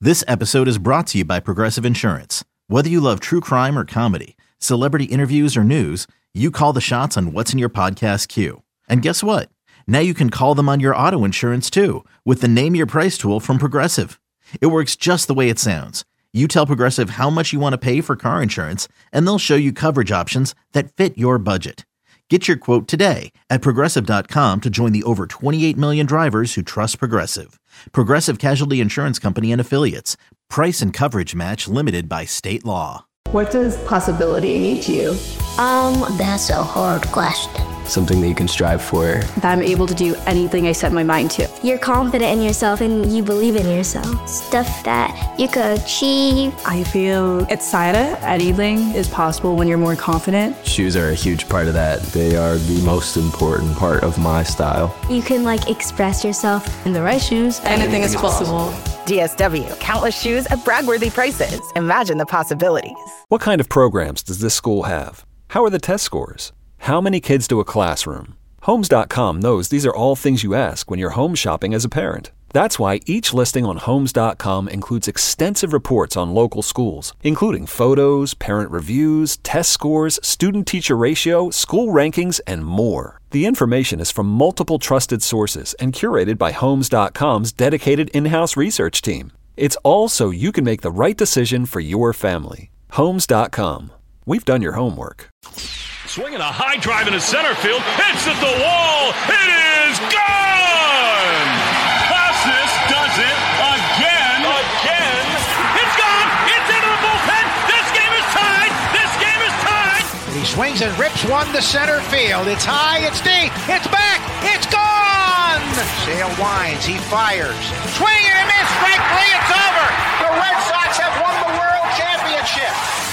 This episode is brought to you by Progressive Insurance. Whether you love true crime or comedy, celebrity interviews or news, you call the shots on what's in your podcast queue. And guess what? Now you can call them on your auto insurance too with the Name Your Price tool from Progressive. It works just the way it sounds. You tell Progressive how much you want to pay for car insurance, and they'll show you coverage options that fit your budget. Get your quote today at Progressive.com to join the over 28 million drivers who trust Progressive. Progressive Casualty Insurance Company and Affiliates. Price and coverage match limited by state law. What does possibility mean to you? That's a hard question. Something that you can strive for. That I'm able to do anything I set my mind to. You're confident in yourself and you believe in yourself. Stuff that you could achieve. I feel excited. Anything is possible when you're more confident. Shoes are a huge part of that. They are the most important part of my style. You can express yourself. In the right shoes, anything is possible. DSW, countless shoes at brag-worthy prices. Imagine the possibilities. What kind of programs does this school have? How are the test scores? How many kids do a classroom? Homes.com knows these are all things you ask when you're home shopping as a parent. That's why each listing on Homes.com includes extensive reports on local schools, including photos, parent reviews, test scores, student-teacher ratio, school rankings, and more. The information is from multiple trusted sources and curated by Homes.com's dedicated in-house research team. It's all so you can make the right decision for your family. Homes.com. We've done your homework. Swinging a high drive into center field. Hits at the wall. It is gone! Casas does it again. It's gone! It's into the bullpen! This game is tied! And he swings and rips one to center field. It's high, it's deep, it's back, it's gone! Sale winds, he fires. Swing and a miss, strike three, it's over! The Red Sox have won the World Championship!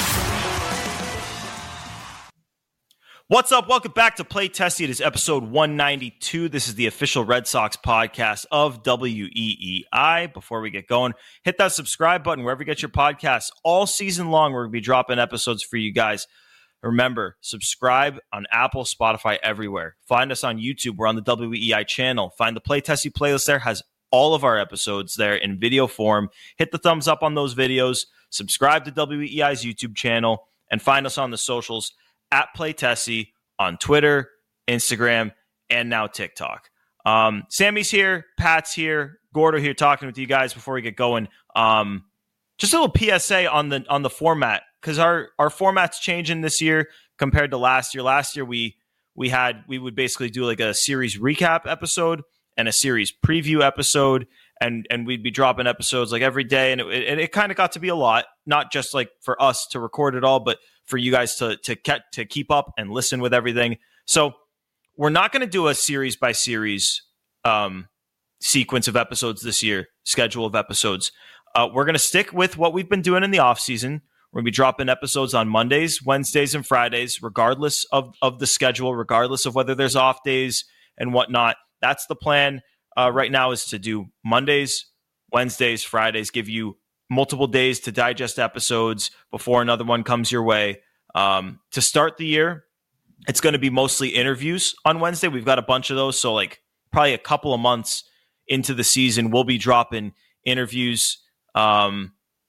What's up? Welcome back to Play Tessie. It is episode 192. This is the official Red Sox podcast of WEEI. Before we get going, hit that subscribe button wherever you get your podcasts. All season long, we're going to be dropping episodes for you guys. Remember, subscribe on Apple, Spotify, everywhere. Find us on YouTube. We're on the WEEI channel. Find the Play Tessie playlist there. Has all of our episodes there in video form. Hit the thumbs up on those videos. Subscribe to WEEI's YouTube channel. And find us on the socials at Play Tessie on Twitter, Instagram, and now TikTok. Sammy's here, Pat's here, Gordo here talking with you guys before we get going. Just a little PSA on the format, because our format's changing this year compared to last year. Last year we would basically do a series recap episode and a series preview episode, and we'd be dropping episodes every day, and it kind of got to be a lot, not just for us to record it all, but for you guys to keep up and listen with everything. So we're not going to do a series by series sequence of episodes this year, schedule of episodes. We're going to stick with what we've been doing in the off season. We're going to be dropping episodes on Mondays, Wednesdays, and Fridays, regardless of the schedule, regardless of whether there's off days and whatnot. That's the plan right now, is to do Mondays, Wednesdays, Fridays, give you multiple days to digest episodes before another one comes your way. To start the year, it's going to be mostly interviews on Wednesday. We've got a bunch of those. So probably a couple of months into the season, we'll be dropping interviews. We'll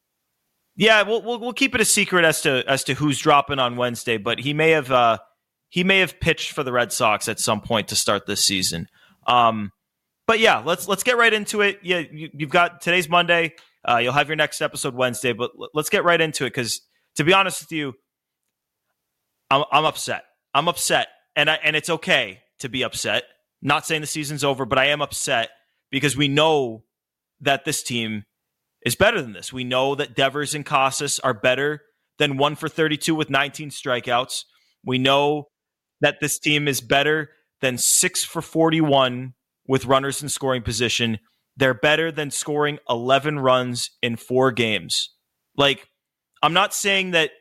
keep it a secret as to who's dropping on Wednesday, but he may have pitched for the Red Sox at some point to start this season. But yeah, let's get right into it. Yeah, you've got today's Monday. You'll have your next episode Wednesday, but let's get right into it, because to be honest with you, I'm upset. I'm upset, and it's okay to be upset. Not saying the season's over, but I am upset because we know that this team is better than this. We know that Devers and Casas are better than 1 for 32 with 19 strikeouts. We know that this team is better than 6 for 41 with runners in scoring position. They're better than scoring 11 runs in 4 games. I'm not saying that,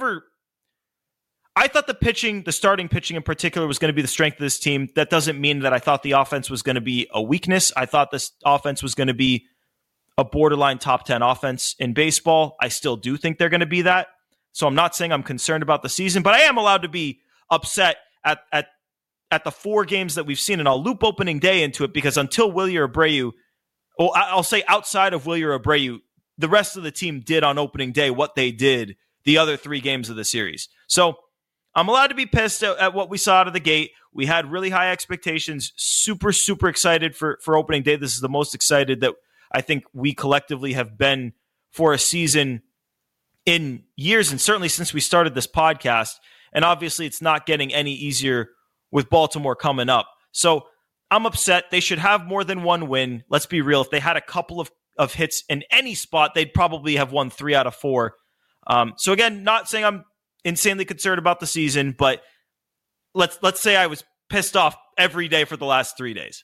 I thought the starting pitching in particular was going to be the strength of this team. That doesn't mean that I thought the offense was going to be a weakness. I thought this offense was going to be a borderline top 10 offense in baseball. I still do think they're going to be that. So I'm not saying I'm concerned about the season, but I am allowed to be upset at the 4 games that we've seen. And I'll loop opening day into it, because until Wilyer Abreu, I'll say outside of Wilyer Abreu, the rest of the team did on opening day what they did the other 3 games of the series. So I'm allowed to be pissed at what we saw out of the gate. We had really high expectations, super, super excited for opening day. This is the most excited that I think we collectively have been for a season in years, and certainly since we started this podcast. And obviously it's not getting any easier with Baltimore coming up. So I'm upset. They should have more than 1 win. Let's be real. If they had a couple of hits in any spot, they'd probably have won 3 out of 4. So again, not saying I'm insanely concerned about the season, but let's say I was pissed off every day for the last 3 days.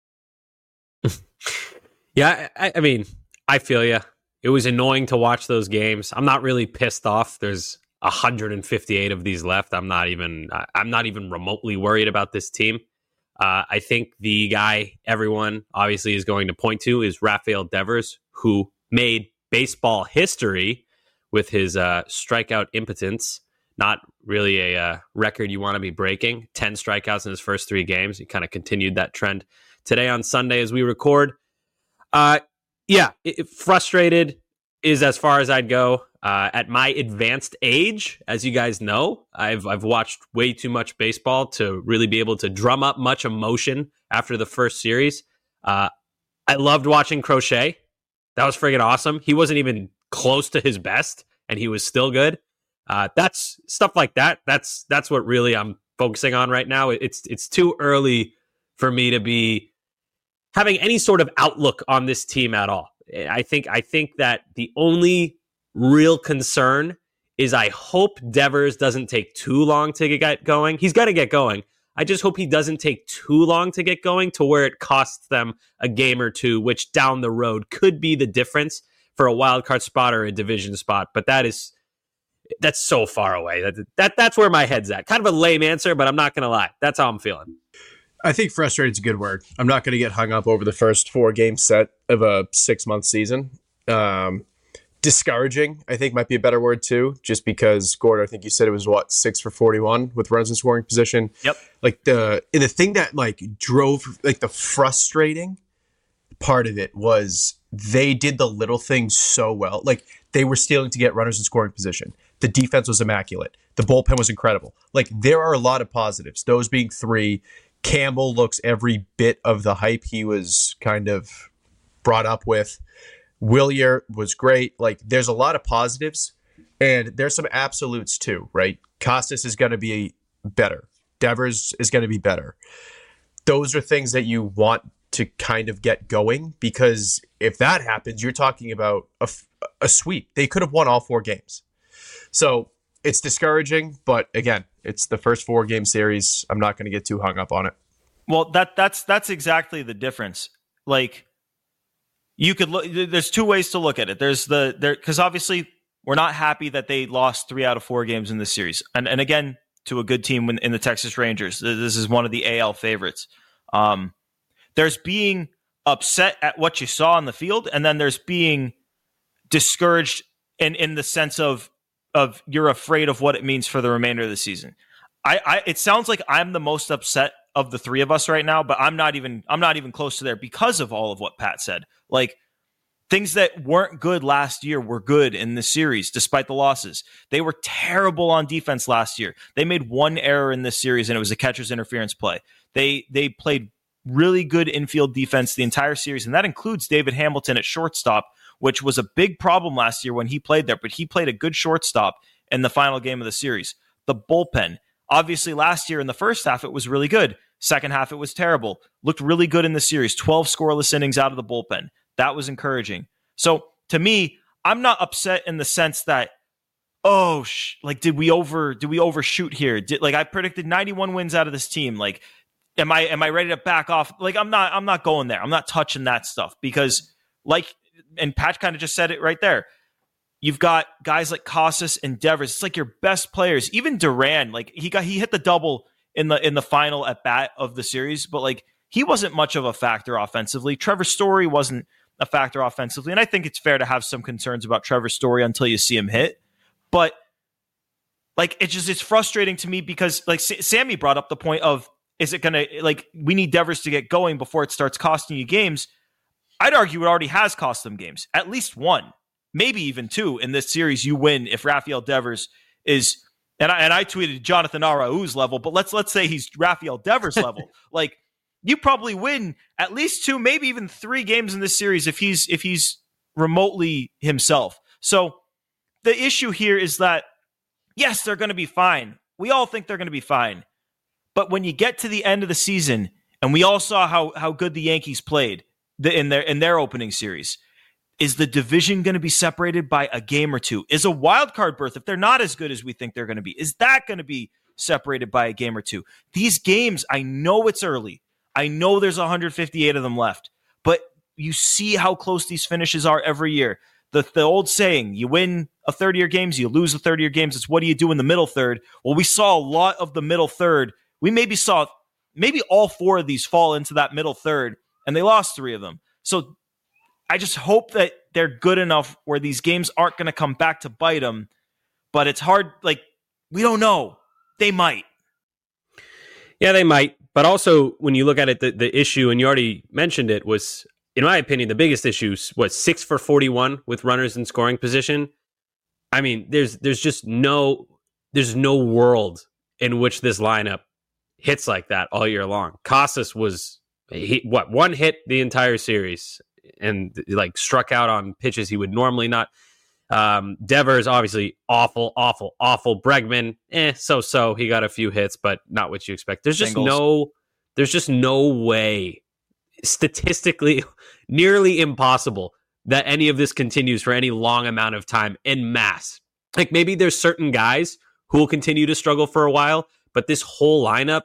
Yeah, I mean, I feel you. It was annoying to watch those games. I'm not really pissed off. There's 158 of these left. I'm not even remotely worried about this team. I think the guy everyone obviously is going to point to is Rafael Devers, who made baseball history with his strikeout impotence. Not really a record you want to be breaking. 10 strikeouts in his first 3 games. He kind of continued that trend today on Sunday as we record. Frustrated is as far as I'd go. At my advanced age, as you guys know, I've watched way too much baseball to really be able to drum up much emotion after the first series. I loved watching Crochet. That was friggin' awesome. He wasn't even close to his best, and he was still good. That's stuff like that. That's what really I'm focusing on right now. It's too early for me to be having any sort of outlook on this team at all. I think that the only real concern is I hope Devers doesn't take too long to get going. He's going to get going. I just hope he doesn't take too long to get going to where it costs them a game or 2, which down the road could be the difference for a wild card spot or a division spot. But that's so far away. That's where my head's at. Kind of a lame answer, but I'm not going to lie. That's how I'm feeling. I think frustrated is a good word. I'm not going to get hung up over the first 4-game set of a 6-month season. Discouraging, I think, might be a better word too, just because Gord, I think you said it was 6 for 41 with runs in scoring position. Yep. Like the thing that drove the frustrating part of it was they did the little things so well. Like they were stealing to get runners in scoring position. The defense was immaculate. The bullpen was incredible. Like there are a lot of positives. Those being 3. Campbell looks every bit of the hype he was kind of brought up with. Willier was great. Like, there's a lot of positives, and there's some absolutes too, right? Costas is going to be better. Devers is going to be better. Those are things that you want to kind of get going, because if that happens, you're talking about a sweep. They could have won all 4 games. So it's discouraging, but again, it's the first 4-game series. I'm not going to get too hung up on it. Well, that's exactly the difference. Like, you could look. There's 2 ways to look at it. There's because obviously we're not happy that they lost 3 out of 4 games in this series, and again to a good team in the Texas Rangers. This is one of the AL favorites. There's being upset at what you saw on the field, and then there's being discouraged in the sense of you're afraid of what it means for the remainder of the season. It sounds like I'm the most upset of the 3 of us right now, but I'm not even close to there because of all of what Pat said. Like, things that weren't good last year were good in this series, despite the losses. They were terrible on defense last year. They made 1 error in this series, and it was a catcher's interference play. They played really good infield defense the entire series, and that includes David Hamilton at shortstop, which was a big problem last year when he played there, but he played a good shortstop in the final game of the series. The bullpen, obviously last year in the first half, it was really good. Second half, it was terrible. Looked really good in the series. 12 scoreless innings out of the bullpen. That was encouraging. So to me, I'm not upset in the sense that, did we overshoot here? I predicted 91 wins out of this team. Like, am I ready to back off? Like, I'm not going there. I'm not touching that stuff because, and Pat kind of just said it right there. You've got guys like Costas and Devers. It's like your best players. Even Duran, he hit the double in the final at bat of the series, but he wasn't much of a factor offensively. Trevor Story wasn't a factor offensively, and I think it's fair to have some concerns about Trevor Story until you see him hit. But it's frustrating to me because Sammy brought up the point of, is it gonna we need Devers to get going before it starts costing you games? I'd argue it already has cost them games, at least 1. maybe even 2 in this series you win if Rafael Devers is, and I tweeted Jonathan Araújo's level, but let's say he's Rafael Devers level. Like, you probably win at least 2, maybe even 3 games in this series if he's remotely himself. So the issue here is that, yes, they're going to be fine. We all think they're going to be fine. But when you get to the end of the season, and we all saw how good the Yankees played in their opening series, is the division going to be separated by a game or 2? Is a wild card berth, if they're not as good as we think they're going to be, is that going to be separated by a game or 2? These games, I know it's early. I know there's 158 of them left, but you see how close these finishes are every year. The old saying, you win a third of your games, you lose a third of your games. It's what do you do in the middle third? Well, we saw a lot of the middle third. We maybe all 4 of these fall into that middle third, and they lost 3 of them. So I just hope that they're good enough where these games aren't going to come back to bite them. But it's hard. Like, we don't know. They might. Yeah, they might. But also, when you look at it, the issue, and you already mentioned it, was, in my opinion, the biggest issue was 6 for 41 with runners in scoring position. I mean, there's no world in which this lineup hits like that all year long. Casas was, one hit the entire series, and like struck out on pitches he would normally not. Devers, obviously awful. Bregman, so. He got a few hits, but not what you expect. There's just no way, statistically nearly impossible, that any of this continues for any long amount of time en masse. Like, maybe there's certain guys who will continue to struggle for a while, but this whole lineup,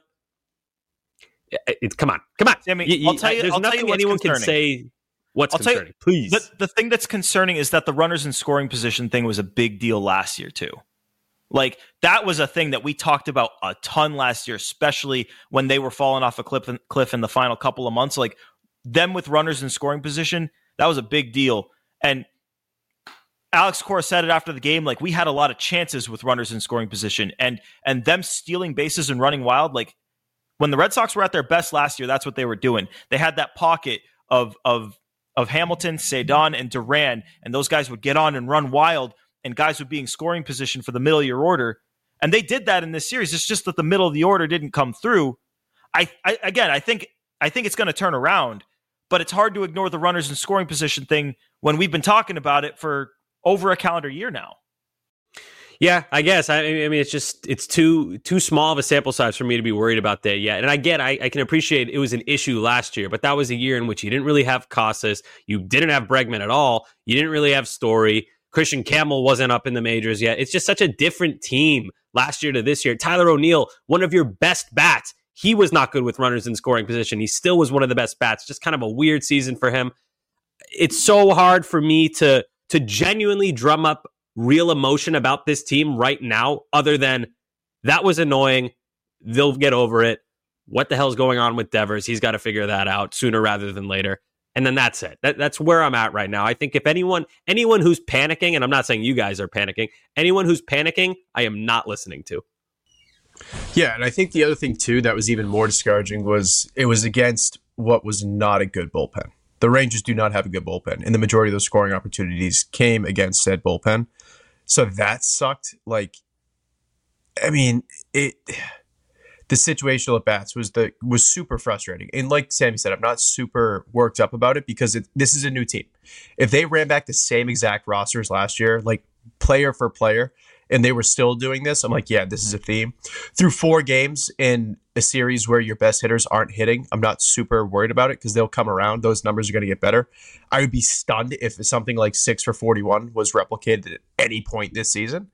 come on. Sammy, I'll tell you, there's nothing anyone can say. What's concerning? Please. The thing that's concerning is that the runners in scoring position thing was a big deal last year too. Like, that was a thing that we talked about a ton last year, especially when they were falling off a cliff in the final couple of months. Like, them with runners in scoring position, that was a big deal. And Alex Cora said it after the game, like, we had a lot of chances with runners in scoring position, and them stealing bases and running wild. Like, when the Red Sox were at their best last year, that's what they were doing. They had that pocket of Hamilton, Cedon, and Duran, and those guys would get on and run wild, and guys would be in scoring position for the middle of your order. And they did that in this series. It's just that the middle of the order didn't come through. I think it's going to turn around, but it's hard to ignore the runners in scoring position thing when we've been talking about it for over a calendar year now. Yeah, I guess. I mean, it's too small of a sample size for me to be worried about that yet. And I can appreciate it was an issue last year, but that was a year in which you didn't really have Casas, you didn't have Bregman at all, you didn't really have Story, Christian Campbell wasn't up in the majors yet. It's just such a different team last year to this year. Tyler O'Neill, one of your best bats, he was not good with runners in scoring position. He still was one of the best bats. Just kind of a weird season for him. It's so hard for me to genuinely drum up real emotion about this team right now, other than that was annoying. They'll get over it. What the hell's going on with Devers? He's got to figure that out sooner rather than later. And then that's it. That's where I'm at right now. I think if anyone who's panicking, and I'm not saying you guys are panicking, anyone who's panicking, I am not listening to. Yeah, and I think the other thing too that was even more discouraging was it was against what was not a good bullpen. The Rangers do not have a good bullpen, and the majority of those scoring opportunities came against said bullpen. So that sucked. Like, I mean, the situational at bats was super frustrating. And like Sammy said, I'm not super worked up about it because this is a new team. If they ran back the same exact rosters last year, like player for player, and they were still doing this, I'm like, yeah, this is a theme. Through 4 games in a series where your best hitters aren't hitting, I'm not super worried about it because they'll come around. Those numbers are going to get better. I would be stunned if something like 6 for 41 was replicated at any point this season.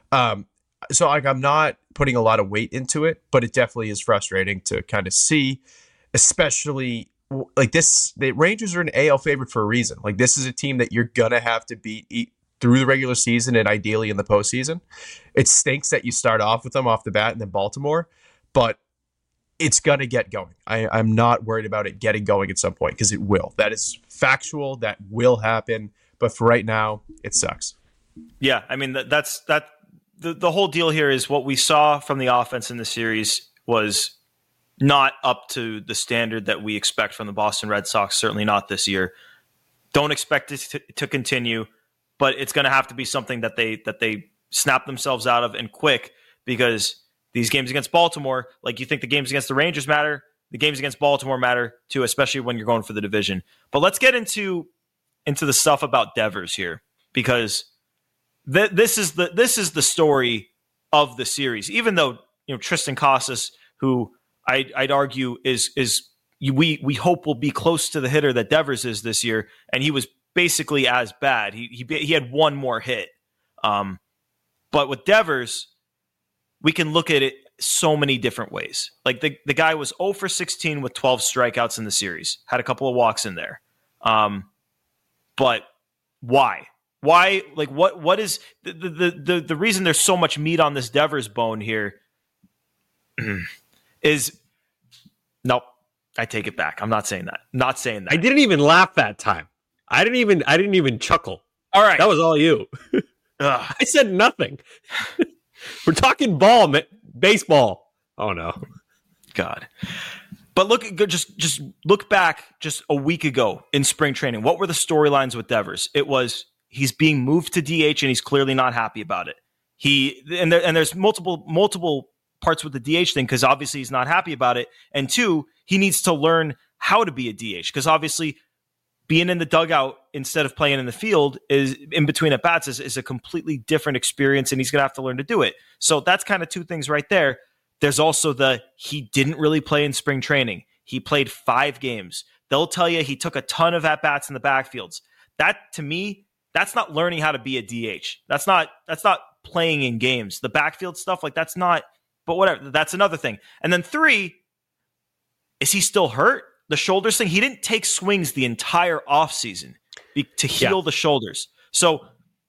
So like, I'm not putting a lot of weight into it, but it definitely is frustrating to kind of see, especially like this. The Rangers are an AL favorite for a reason. Like, this is a team that you're going to have to beat through the regular season and ideally in the postseason. It stinks that you start off with them off the bat and then Baltimore, but it's going to get going. I'm not worried about it getting going at some point because it will. That is factual. That will happen. But for right now, it sucks. Yeah, I mean, that's the whole deal here is what we saw from the offense in the series was not up to the standard that we expect from the Boston Red Sox, certainly not this year. Don't expect it to continue. but it's going to have to be something that they snap themselves out of and quick, because these games against Baltimore, like you think the games against the Rangers matter, the games against Baltimore matter too, especially when you're going for the division. But let's get into the stuff about Devers here, because this is the story of the series. Even though Tristan Casas, who I'd argue we hope will be close to the hitter that Devers is this year, and he was basically as bad. He had one more hit, but with Devers, we can look at it so many different ways. Like the guy was 0 for 16 with 12 strikeouts in the series, had a couple of walks in there. But why? Why? Like what is the reason there's so much meat on this Devers bone here is nope. I take it back. I'm not saying that. Not saying that. I didn't even laugh that time. I didn't even chuckle. All right. That was all you. I said nothing. We're talking baseball. Oh no. God. But just look back just a week ago in spring training. What were the storylines with Devers? It was he's being moved to DH and he's clearly not happy about it. There's multiple parts with the DH thing, because obviously he's not happy about it. And two, he needs to learn how to be a DH, because obviously being in the dugout instead of playing in the field is in between at bats is a completely different experience, and he's going to have to learn to do it. So that's kind of two things right there. There's also he didn't really play in spring training. He played 5 games. They'll tell you he took a ton of at bats in the backfields. That, to me, that's not learning how to be a DH. That's not playing in games. The backfield stuff, like that's not. But whatever, that's another thing. And then 3, is he still hurt? The shoulders thing, he didn't take swings the entire offseason to heal the shoulders. So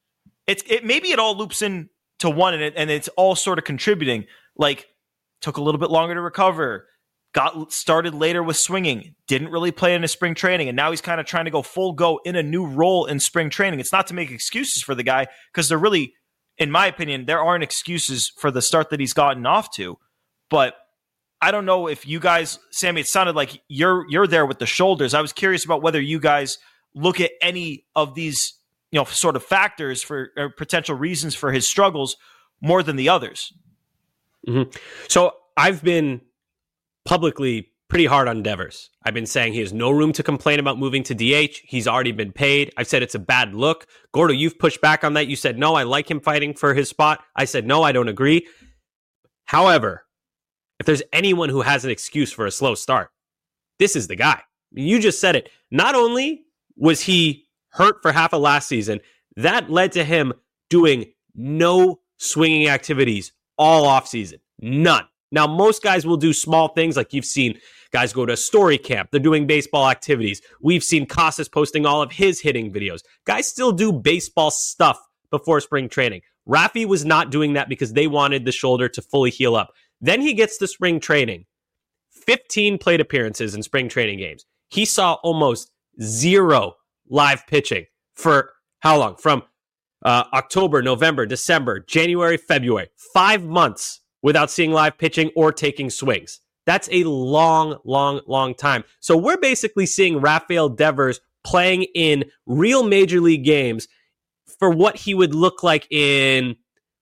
maybe it all loops in to one, and it's all sort of contributing. Like, took a little bit longer to recover, got started later with swinging, didn't really play in his spring training, and now he's kind of trying to go full go in a new role in spring training. It's not to make excuses for the guy, because they're really, in my opinion, there aren't excuses for the start that he's gotten off to. But I don't know if you guys, Sammy, it sounded like you're there with the shoulders. I was curious about whether you guys look at any of these, sort of factors for or potential reasons for his struggles more than the others. Mm-hmm. So I've been publicly pretty hard on Devers. I've been saying he has no room to complain about moving to DH. He's already been paid. I've said it's a bad look. Gordo, you've pushed back on that. You said, no, I like him fighting for his spot. I said, no, I don't agree. However, if there's anyone who has an excuse for a slow start, this is the guy. You just said it. Not only was he hurt for half of last season, that led to him doing no swinging activities all offseason. None. Now, most guys will do small things, like you've seen guys go to story camp. They're doing baseball activities. We've seen Casas posting all of his hitting videos. Guys still do baseball stuff before spring training. Rafi was not doing that because they wanted the shoulder to fully heal up. Then he gets to spring training, 15 plate appearances in spring training games. He saw almost 0 live pitching for how long? From October, November, December, January, February. 5 months without seeing live pitching or taking swings. That's a long, long, long time. So we're basically seeing Rafael Devers playing in real major league games for what he would look like in,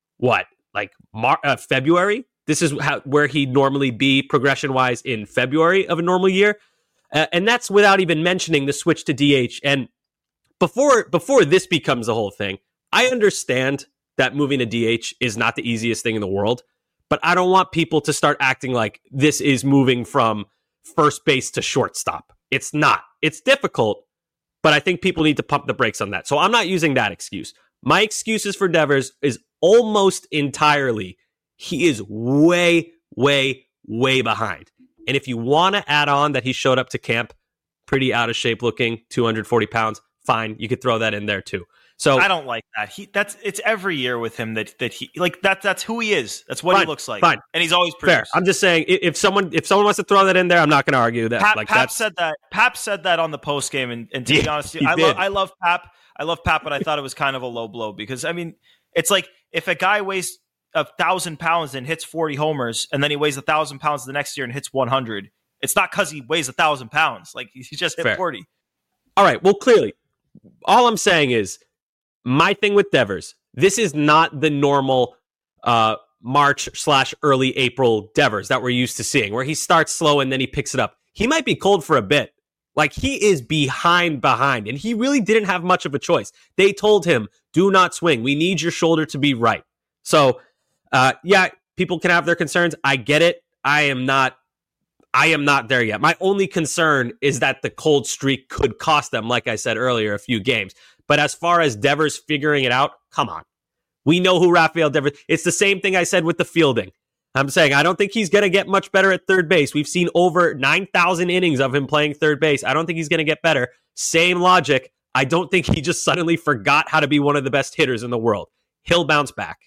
February? This is where he'd normally be progression-wise in February of a normal year. And that's without even mentioning the switch to DH. And before this becomes the whole thing, I understand that moving to DH is not the easiest thing in the world, but I don't want people to start acting like this is moving from first base to shortstop. It's not. It's difficult, but I think people need to pump the brakes on that. So I'm not using that excuse. My excuses for Devers is almost entirely he is way, way, way behind. And if you want to add on that he showed up to camp pretty out of shape looking, 240 pounds, fine. You could throw that in there too. So I don't like that. It's every year with him that he like that's who he is. That's what he looks like. Fine. And he's always produced. Fair. I'm just saying if someone wants to throw that in there, I'm not going to argue that. Pap said that. Pap said that on the post game, and to be honest, I love Pap. I love Pap, but I thought it was kind of a low blow because I mean, it's like if a guy weighs 1,000 pounds and hits 40 homers, and then he weighs 1,000 pounds the next year and hits 100. It's not because he weighs 1,000 pounds. Like he just hit 40. All right. Well, clearly, all I'm saying is my thing with Devers, this is not the normal March/early April Devers that we're used to seeing, where he starts slow and then he picks it up. He might be cold for a bit. Like, he is behind, and he really didn't have much of a choice. They told him, do not swing. We need your shoulder to be right. So, yeah, people can have their concerns. I get it. I am not there yet. My only concern is that the cold streak could cost them, like I said earlier, a few games. But as far as Devers figuring it out, come on. We know who Rafael Devers is. It's the same thing I said with the fielding. I'm saying I don't think he's going to get much better at third base. We've seen over 9,000 innings of him playing third base. I don't think he's going to get better. Same logic. I don't think he just suddenly forgot how to be one of the best hitters in the world. He'll bounce back.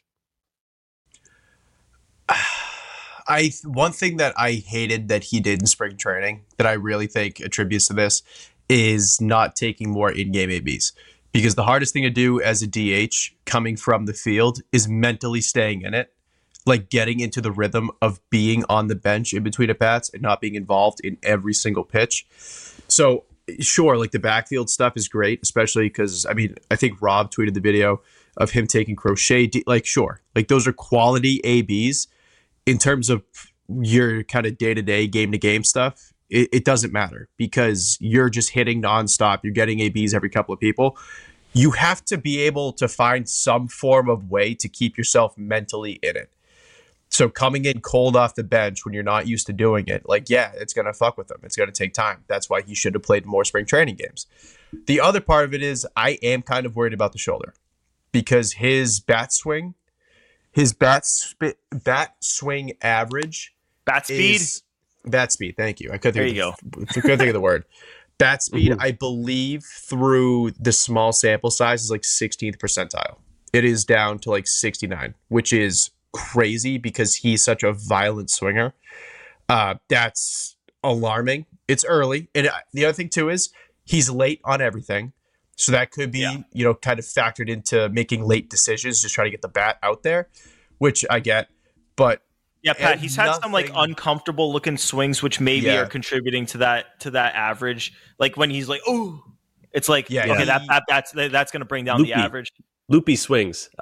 One thing that I hated that he did in spring training that I really think attributes to this is not taking more in-game ABs. Because the hardest thing to do as a DH coming from the field is mentally staying in it. Like getting into the rhythm of being on the bench in between at-bats and not being involved in every single pitch. So, sure, like the backfield stuff is great, especially because, I mean, I think Rob tweeted the video of him taking crochet. Like, sure, like those are quality ABs. In terms of your kind of day-to-day, game-to-game stuff, it doesn't matter because you're just hitting nonstop. You're getting ABs every couple of people. You have to be able to find some form of way to keep yourself mentally in it. So coming in cold off the bench when you're not used to doing it, like, yeah, it's going to fuck with him. It's going to take time. That's why he should have played more spring training games. The other part of it is I am kind of worried about the shoulder because his bat swing average. Bat speed? Bat speed, thank you. I couldn't think of the word. Bat speed, I believe, through the small sample size is like 16th percentile. It is down to like 69, which is crazy because he's such a violent swinger. That's alarming. It's early. And the other thing, too, is he's late on everything. So that could be, kind of factored into making late decisions, just trying to get the bat out there, which I get. But yeah, Pat, he's had some like uncomfortable looking swings, which maybe are contributing to that average. Like when he's like, "Oh," it's like that's going to bring down the average. Loopy swings.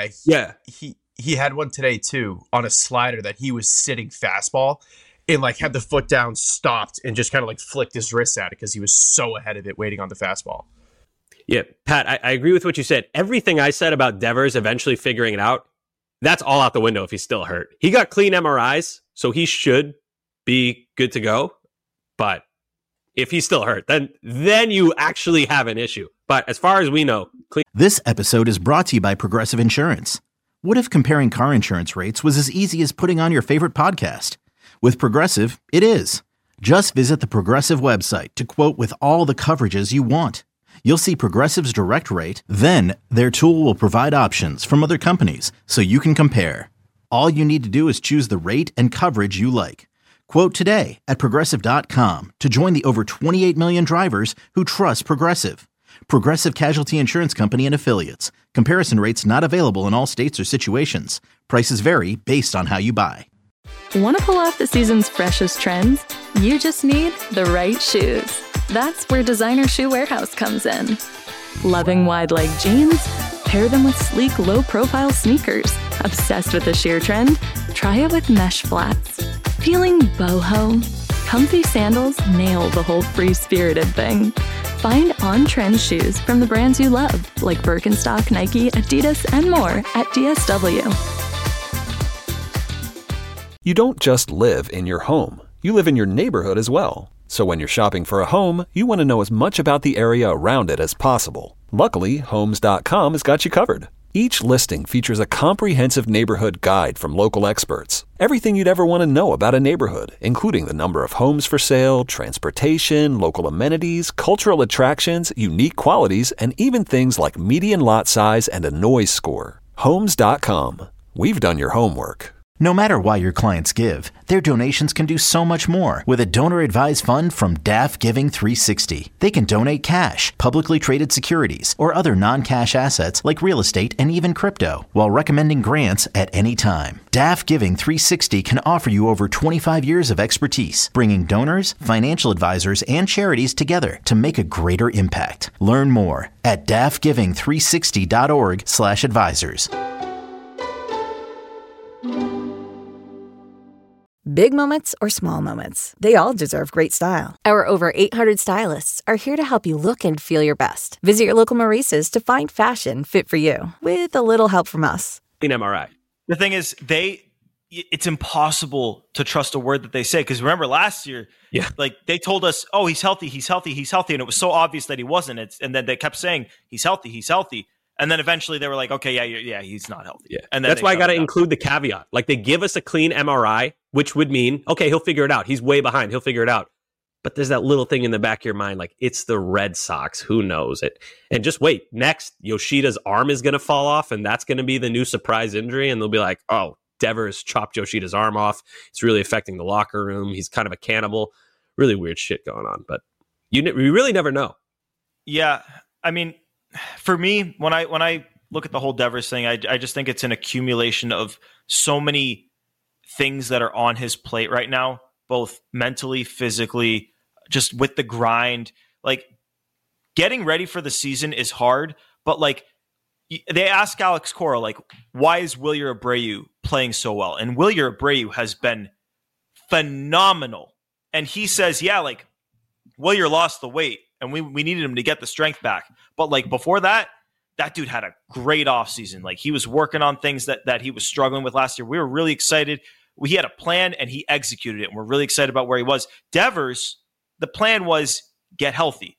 He had one today too on a slider that he was sitting fastball and like had the foot down, stopped, and just kind of like flicked his wrist at it because he was so ahead of it waiting on the fastball. Yeah, Pat, I agree with what you said. Everything I said about Devers eventually figuring it out, that's all out the window if he's still hurt. He got clean MRIs, so he should be good to go. But if he's still hurt, then you actually have an issue. But as far as we know, clean. This episode is brought to you by Progressive Insurance. What if comparing car insurance rates was as easy as putting on your favorite podcast? With Progressive, it is. Just visit the Progressive website to quote with all the coverages you want. You'll see Progressive's direct rate, then their tool will provide options from other companies so you can compare. All you need to do is choose the rate and coverage you like. Quote today at Progressive.com to join the over 28 million drivers who trust Progressive. Progressive Casualty Insurance Company and Affiliates. Comparison rates not available in all states or situations. Prices vary based on how you buy. Want to pull off the season's freshest trends? You just need the right shoes. That's where Designer Shoe Warehouse comes in. Loving wide leg jeans? Pair them with sleek, low-profile sneakers. Obsessed with the sheer trend? Try it with mesh flats. Feeling boho? Comfy sandals nail the whole free-spirited thing. Find on-trend shoes from the brands you love, like Birkenstock, Nike, Adidas, and more at DSW. You don't just live in your home. You live in your neighborhood as well. So when you're shopping for a home, you want to know as much about the area around it as possible. Luckily, Homes.com has got you covered. Each listing features a comprehensive neighborhood guide from local experts. Everything you'd ever want to know about a neighborhood, including the number of homes for sale, transportation, local amenities, cultural attractions, unique qualities, and even things like median lot size and a noise score. Homes.com. We've done your homework. No matter why your clients give, their donations can do so much more with a donor-advised fund from DAF Giving 360. They can donate cash, publicly traded securities, or other non-cash assets like real estate and even crypto, while recommending grants at any time. DAF Giving 360 can offer you over 25 years of expertise, bringing donors, financial advisors, and charities together to make a greater impact. Learn more at dafgiving360.org/advisors. Big moments or small moments, they all deserve great style. Our over 800 stylists are here to help you look and feel your best. Visit your local Maurice's to find fashion fit for you, with a little help from us. In MRI. The thing is, it's impossible to trust a word that they say. Because remember last year, like they told us, oh, he's healthy. And it was so obvious that he wasn't. And then they kept saying, he's healthy. And then eventually they were like, okay, yeah, he's not healthy. Yeah. And then that's why I got to include the caveat. Like they give us a clean MRI, which would mean, okay, he'll figure it out. He's way behind. He'll figure it out. But there's that little thing in the back of your mind, like it's the Red Sox. Who knows it? And just wait. Next, Yoshida's arm is going to fall off, and that's going to be the new surprise injury. And they'll be like, oh, Devers chopped Yoshida's arm off. It's really affecting the locker room. He's kind of a cannibal. Really weird shit going on. But we really never know. Yeah. I mean, for me, when I look at the whole Devers thing, I just think it's an accumulation of so many things that are on his plate right now, both mentally, physically, just with the grind. Like getting ready for the season is hard, but like they asked Alex Cora, like, why is Wilyer Abreu playing so well? And Wilyer Abreu has been phenomenal. And he says, yeah, like Wilyer lost the weight and we needed him to get the strength back. But like before that dude had a great offseason. Like he was working on things that he was struggling with last year. We were really excited. He had a plan and he executed it. And we're really excited about where he was. Devers, the plan was get healthy.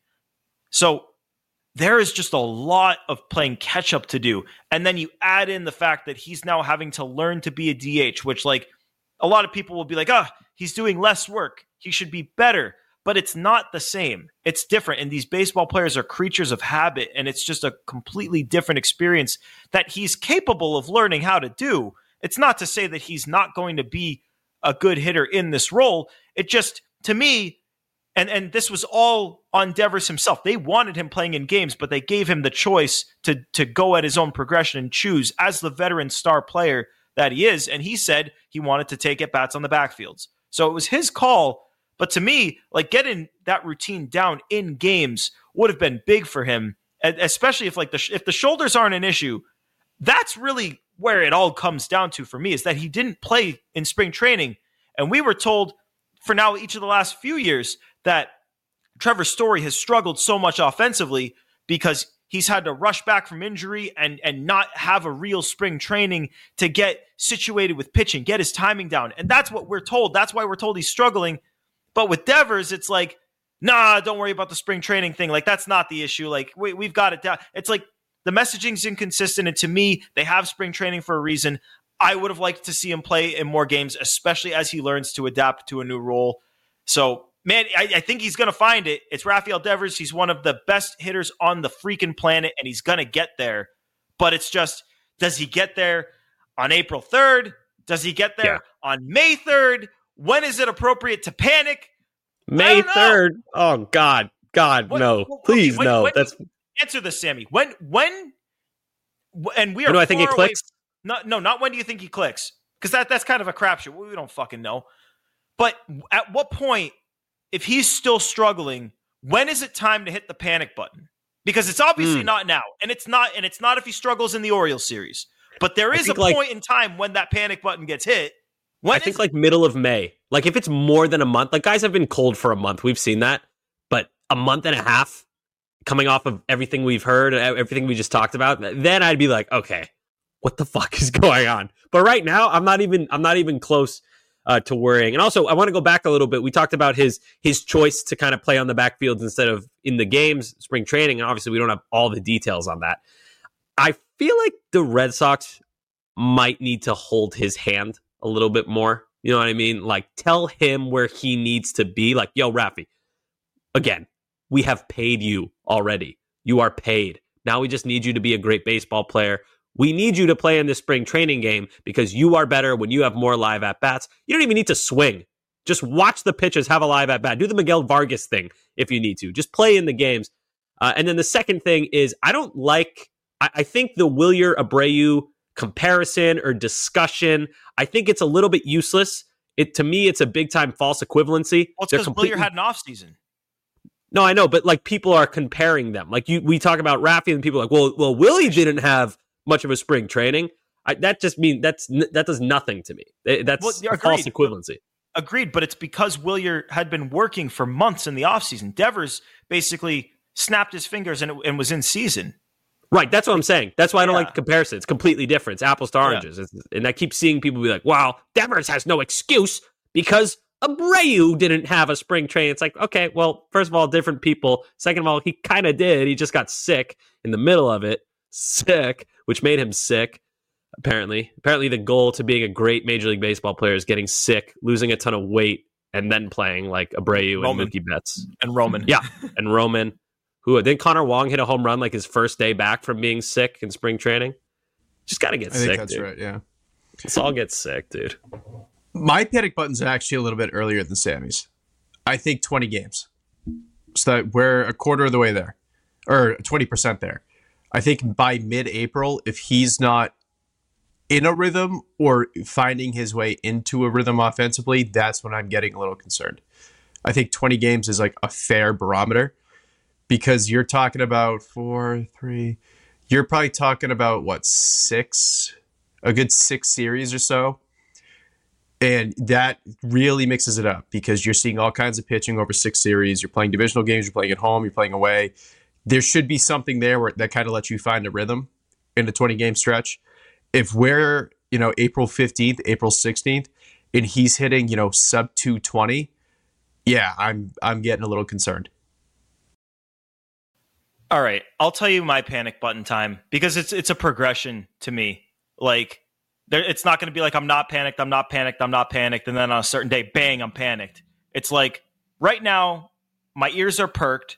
So there is just a lot of playing catch up to do. And then you add in the fact that he's now having to learn to be a DH, which like a lot of people will be like, he's doing less work. He should be better. But it's not the same. It's different. And these baseball players are creatures of habit. And it's just a completely different experience that he's capable of learning how to do. It's not to say that he's not going to be a good hitter in this role. It just, to me, and this was all on Devers himself. They wanted him playing in games, but they gave him the choice to go at his own progression and choose as the veteran star player that he is. And he said he wanted to take at bats on the backfields. So it was his call. But to me, like getting that routine down in games would have been big for him, especially if like if the shoulders aren't an issue. That's really where it all comes down to for me, is that he didn't play in spring training. And we were told for now each of the last few years that Trevor Story has struggled so much offensively because he's had to rush back from injury and not have a real spring training to get situated with pitching, get his timing down. And that's what we're told. That's why we're told he's struggling. But with Devers, it's like, nah, don't worry about the spring training thing. Like, that's not the issue. Like, we've got it down. It's like the messaging's inconsistent. And to me, they have spring training for a reason. I would have liked to see him play in more games, especially as he learns to adapt to a new role. So, man, I think he's going to find it. It's Rafael Devers. He's one of the best hitters on the freaking planet, and he's going to get there. But it's just, does he get there on April 3rd? Does he get there on May 3rd? When is it appropriate to panic? May 3rd. Oh, God, no. Please, no. That's answer this, Sammy. When and we are. When do I think it clicks? Not when do you think he clicks? Because that's kind of a crapshoot. We don't fucking know. But at what point, if he's still struggling, when is it time to hit the panic button? Because it's obviously not now, and it's not if he struggles in the Orioles series. But there is a point in time when that panic button gets hit. I think like middle of May. Like if it's more than a month, like guys have been cold for a month. We've seen that. But a month and a half coming off of everything we've heard, everything we just talked about, then I'd be like, okay, what the fuck is going on? But right now, I'm not even close to worrying. And also, I want to go back a little bit. We talked about his choice to kind of play on the backfields instead of in the games, spring training. And obviously, we don't have all the details on that. I feel like the Red Sox might need to hold his hand a little bit more. You know what I mean? Like, tell him where he needs to be. Like, yo, Rafi, again, we have paid you already. You are paid. Now we just need you to be a great baseball player. we need you to play in this spring training game because you are better when you have more live at-bats. You don't even need to swing. Just watch the pitches, have a live at-bat. Do the Miguel Vargas thing if you need to. Just play in the games. And then the second thing is I think the Wilyer Abreu comparison or discussion, I think it's a little bit useless. To me, it's a big-time false equivalency. Well, it's because Wilyer had an offseason. No, I know, but like people are comparing them. Like we talk about Rafi and people are like, well, Willie didn't have much of a spring training. That just means that does nothing to me. That's a false equivalency. Agreed, but it's because Wilyer had been working for months in the offseason. Devers basically snapped his fingers and was in season. Right, that's what I'm saying. That's why I don't like the comparison. It's completely different. It's apples to oranges. Yeah. And I keep seeing people be like, wow, Devers has no excuse because Abreu didn't have a spring training. It's like, okay, well, first of all, different people. Second of all, he kind of did. He just got sick in the middle of it. Sick, which made him sick, apparently. Apparently the goal to being a great Major League Baseball player is getting sick, losing a ton of weight, and then playing like Abreu and Mookie Betts. And Roman. Yeah, and Roman. Didn't Connor Wong hit a home run like his first day back from being sick in spring training? Just got to get sick, dude. I think that's right, yeah. Let's all get sick, dude. My panic button's actually a little bit earlier than Sammy's. I think 20 games. So that we're a quarter of the way there. Or 20% there. I think by mid-April, if he's not in a rhythm or finding his way into a rhythm offensively, that's when I'm getting a little concerned. I think 20 games is like a fair barometer because you're talking about you're probably talking about a good 6 series or so. And that really mixes it up because you're seeing all kinds of pitching over 6 series. You're playing divisional games. You're playing at home. You're playing away. There should be something there that kind of lets you find a rhythm in a 20-game stretch. If we're, April 15th, April 16th, and he's hitting, sub 220, yeah, I'm getting a little concerned. All right, I'll tell you my panic button time because it's a progression to me. Like, it's not going to be like I'm not panicked, and then on a certain day, bang, I'm panicked. It's like right now, my ears are perked.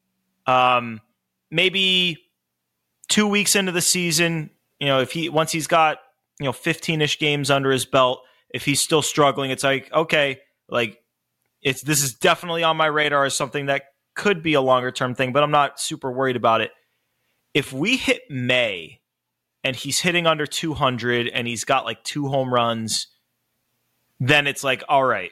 Maybe 2 weeks into the season, once he's got 15-ish games under his belt, if he's still struggling, it's like, okay, like this is definitely on my radar as something that could be a longer term thing, but I'm not super worried about it. If we hit May and he's hitting under 200 and he's got like 2 home runs, then it's like, all right,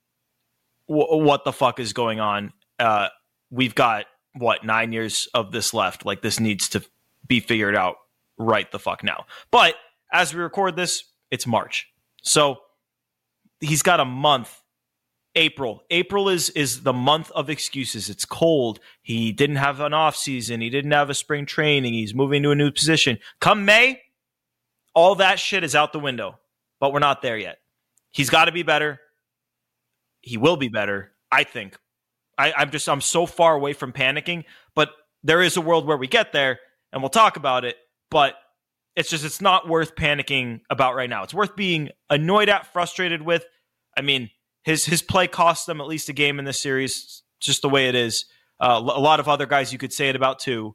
what the fuck is going on? We've got 9 years of this left. Like, this needs to be figured out right the fuck now. But as we record this, it's March. So he's got a month. April is the month of excuses. It's cold. He didn't have an off season. He didn't have a spring training. He's moving to a new position. Come May, all that shit is out the window. But we're not there yet. He's got to be better. He will be better, I think. I'm so far away from panicking, but there is a world where we get there, and we'll talk about it, but it's not worth panicking about right now. It's worth being annoyed at, frustrated with. I mean, his play cost them at least a game in this series, just the way it is. A lot of other guys you could say it about too.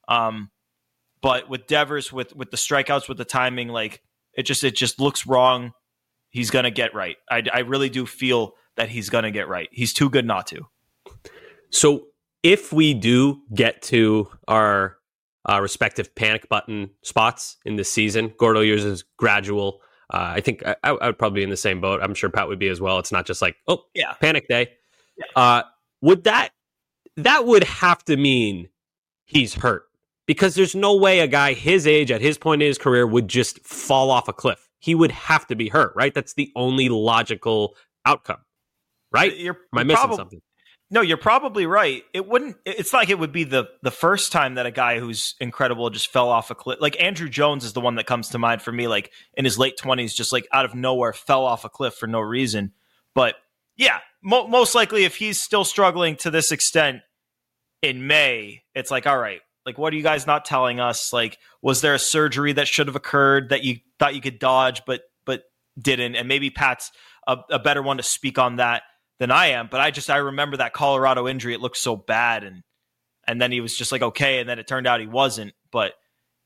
But with Devers, with the strikeouts, with the timing, like it just looks wrong. He's going to get right. I really do feel that he's going to get right. He's too good not to. So if we do get to our respective panic button spots in this season, Gordo, yours is gradual. I think I would probably be in the same boat. I'm sure Pat would be as well. It's not just like, panic day. Yeah. Would that would have to mean he's hurt, because there's no way a guy his age at his point in his career would just fall off a cliff. He would have to be hurt, right? That's the only logical outcome, right? Am I missing something? No, you're probably right. It's like it would be the first time that a guy who's incredible just fell off a cliff. Like Andrew Jones is the one that comes to mind for me, like in his late 20s, just like out of nowhere fell off a cliff for no reason. But yeah, most likely if he's still struggling to this extent in May, it's like, all right, like what are you guys not telling us? Like, was there a surgery that should have occurred that you thought you could dodge but didn't? And maybe Pat's a better one to speak on that than I am, but I remember that Colorado injury. It looked so bad, and then he was just like, okay, and then it turned out he wasn't. But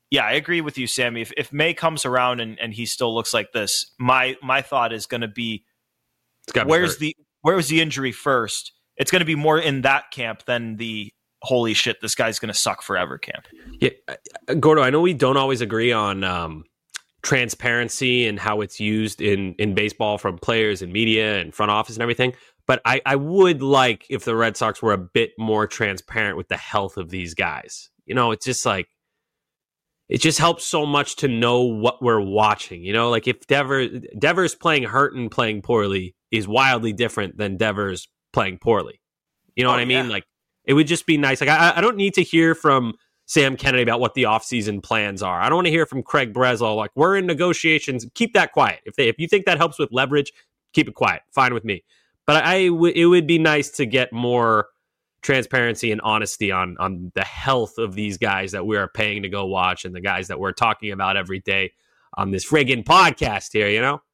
Yeah, I agree with you, Sammy. If May comes around and he still looks like this, my thought is going to be, where's the injury first? It's going to be more in that camp than the holy shit, this guy's going to suck forever camp. Yeah, Gordo, I know we don't always agree on transparency and how it's used in baseball from players and media and front office and everything. But I would like if the Red Sox were a bit more transparent with the health of these guys. You know, it's just like, it just helps so much to know what we're watching. You know, like if Devers playing hurt and playing poorly is wildly different than Devers playing poorly. You know what I mean? Yeah. Like, it would just be nice. Like, I don't need to hear from Sam Kennedy about what the offseason plans are. I don't want to hear from Craig Breslow, like, we're in negotiations. Keep that quiet. If you think that helps with leverage, keep it quiet. Fine with me. But it would be nice to get more transparency and honesty on the health of these guys that we are paying to go watch and the guys that we're talking about every day on this friggin' podcast here, you know?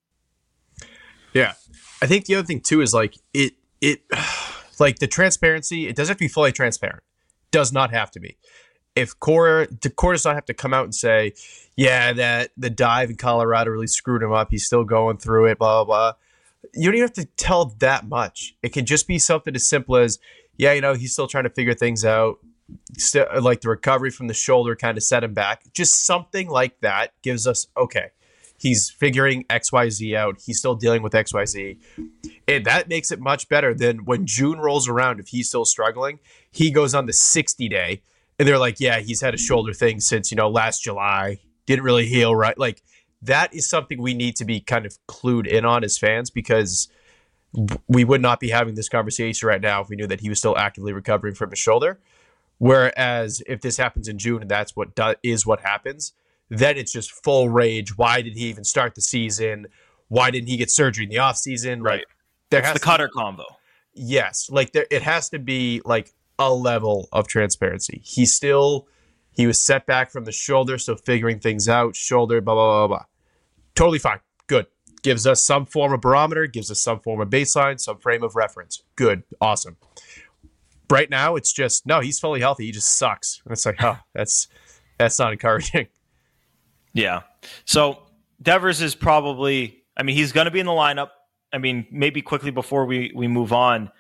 Yeah. I think the other thing too is like it like the transparency, it doesn't have to be fully transparent. Does not have to be. If Cora does not have to come out and say, yeah, that the dive in Colorado really screwed him up, he's still going through it, blah, blah, blah. You don't even have to tell that much. It can just be something as simple as, yeah, you know, he's still trying to figure things out. Still, like the recovery from the shoulder kind of set him back. Just something like that gives us, okay, he's figuring XYZ out. He's still dealing with XYZ. And that makes it much better than when June rolls around. If he's still struggling, he goes on the 60-day and they're like, yeah, he's had a shoulder thing since, you know, last July. Didn't really heal right. Like, that is something we need to be kind of clued in on as fans, because we would not be having this conversation right now if we knew that he was still actively recovering from his shoulder. Whereas if this happens in June and that's what happens, then it's just full rage. Why did he even start the season? Why didn't he get surgery in the offseason? Right. Like, there has the Cutter combo. Yes. Like it has to be like a level of transparency. He was set back from the shoulder, so figuring things out, shoulder, blah, blah, blah, blah. Totally fine. Good. Gives us some form of barometer, gives us some form of baseline, some frame of reference. Good. Awesome. Right now, it's just, no, he's fully healthy. He just sucks. And it's like, oh, that's not encouraging. Yeah. So Devers is probably, I mean, he's going to be in the lineup. I mean, maybe quickly before we move on,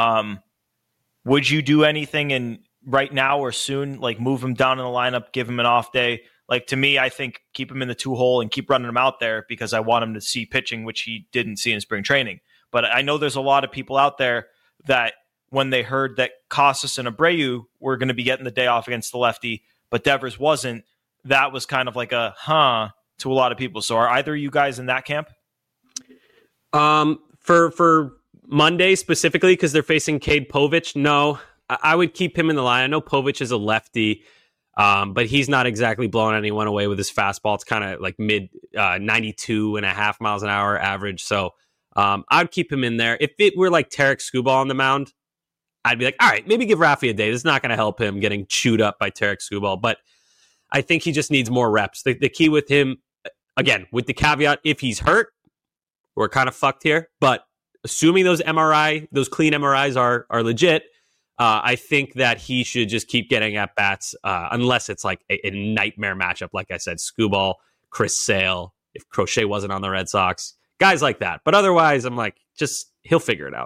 would you do anything right now or soon, like move him down in the lineup, give him an off day? Like, to me, I think keep him in the 2-hole and keep running him out there because I want him to see pitching, which he didn't see in spring training. But I know there's a lot of people out there that when they heard that Casas and Abreu were going to be getting the day off against the lefty, but Devers wasn't, that was kind of like a to a lot of people. So are either of you guys in that camp? For Monday specifically, because they're facing Cade Povich, no. I would keep him in the line. I know Povich is a lefty, but he's not exactly blowing anyone away with his fastball. It's kind of like mid 92.5 miles an hour average. So I'd keep him in there. If it were like Tarek Skubal on the mound, I'd be like, all right, maybe give Rafi a day. This is not going to help him getting chewed up by Tarek Skubal. But I think he just needs more reps. The key with him, again, with the caveat, if he's hurt, we're kind of fucked here. But assuming those clean MRIs are legit, I think that he should just keep getting at bats unless it's like a nightmare matchup. Like I said, Skubal, Chris Sale, if Crochet wasn't on the Red Sox, guys like that. But otherwise, I'm like, he'll figure it out.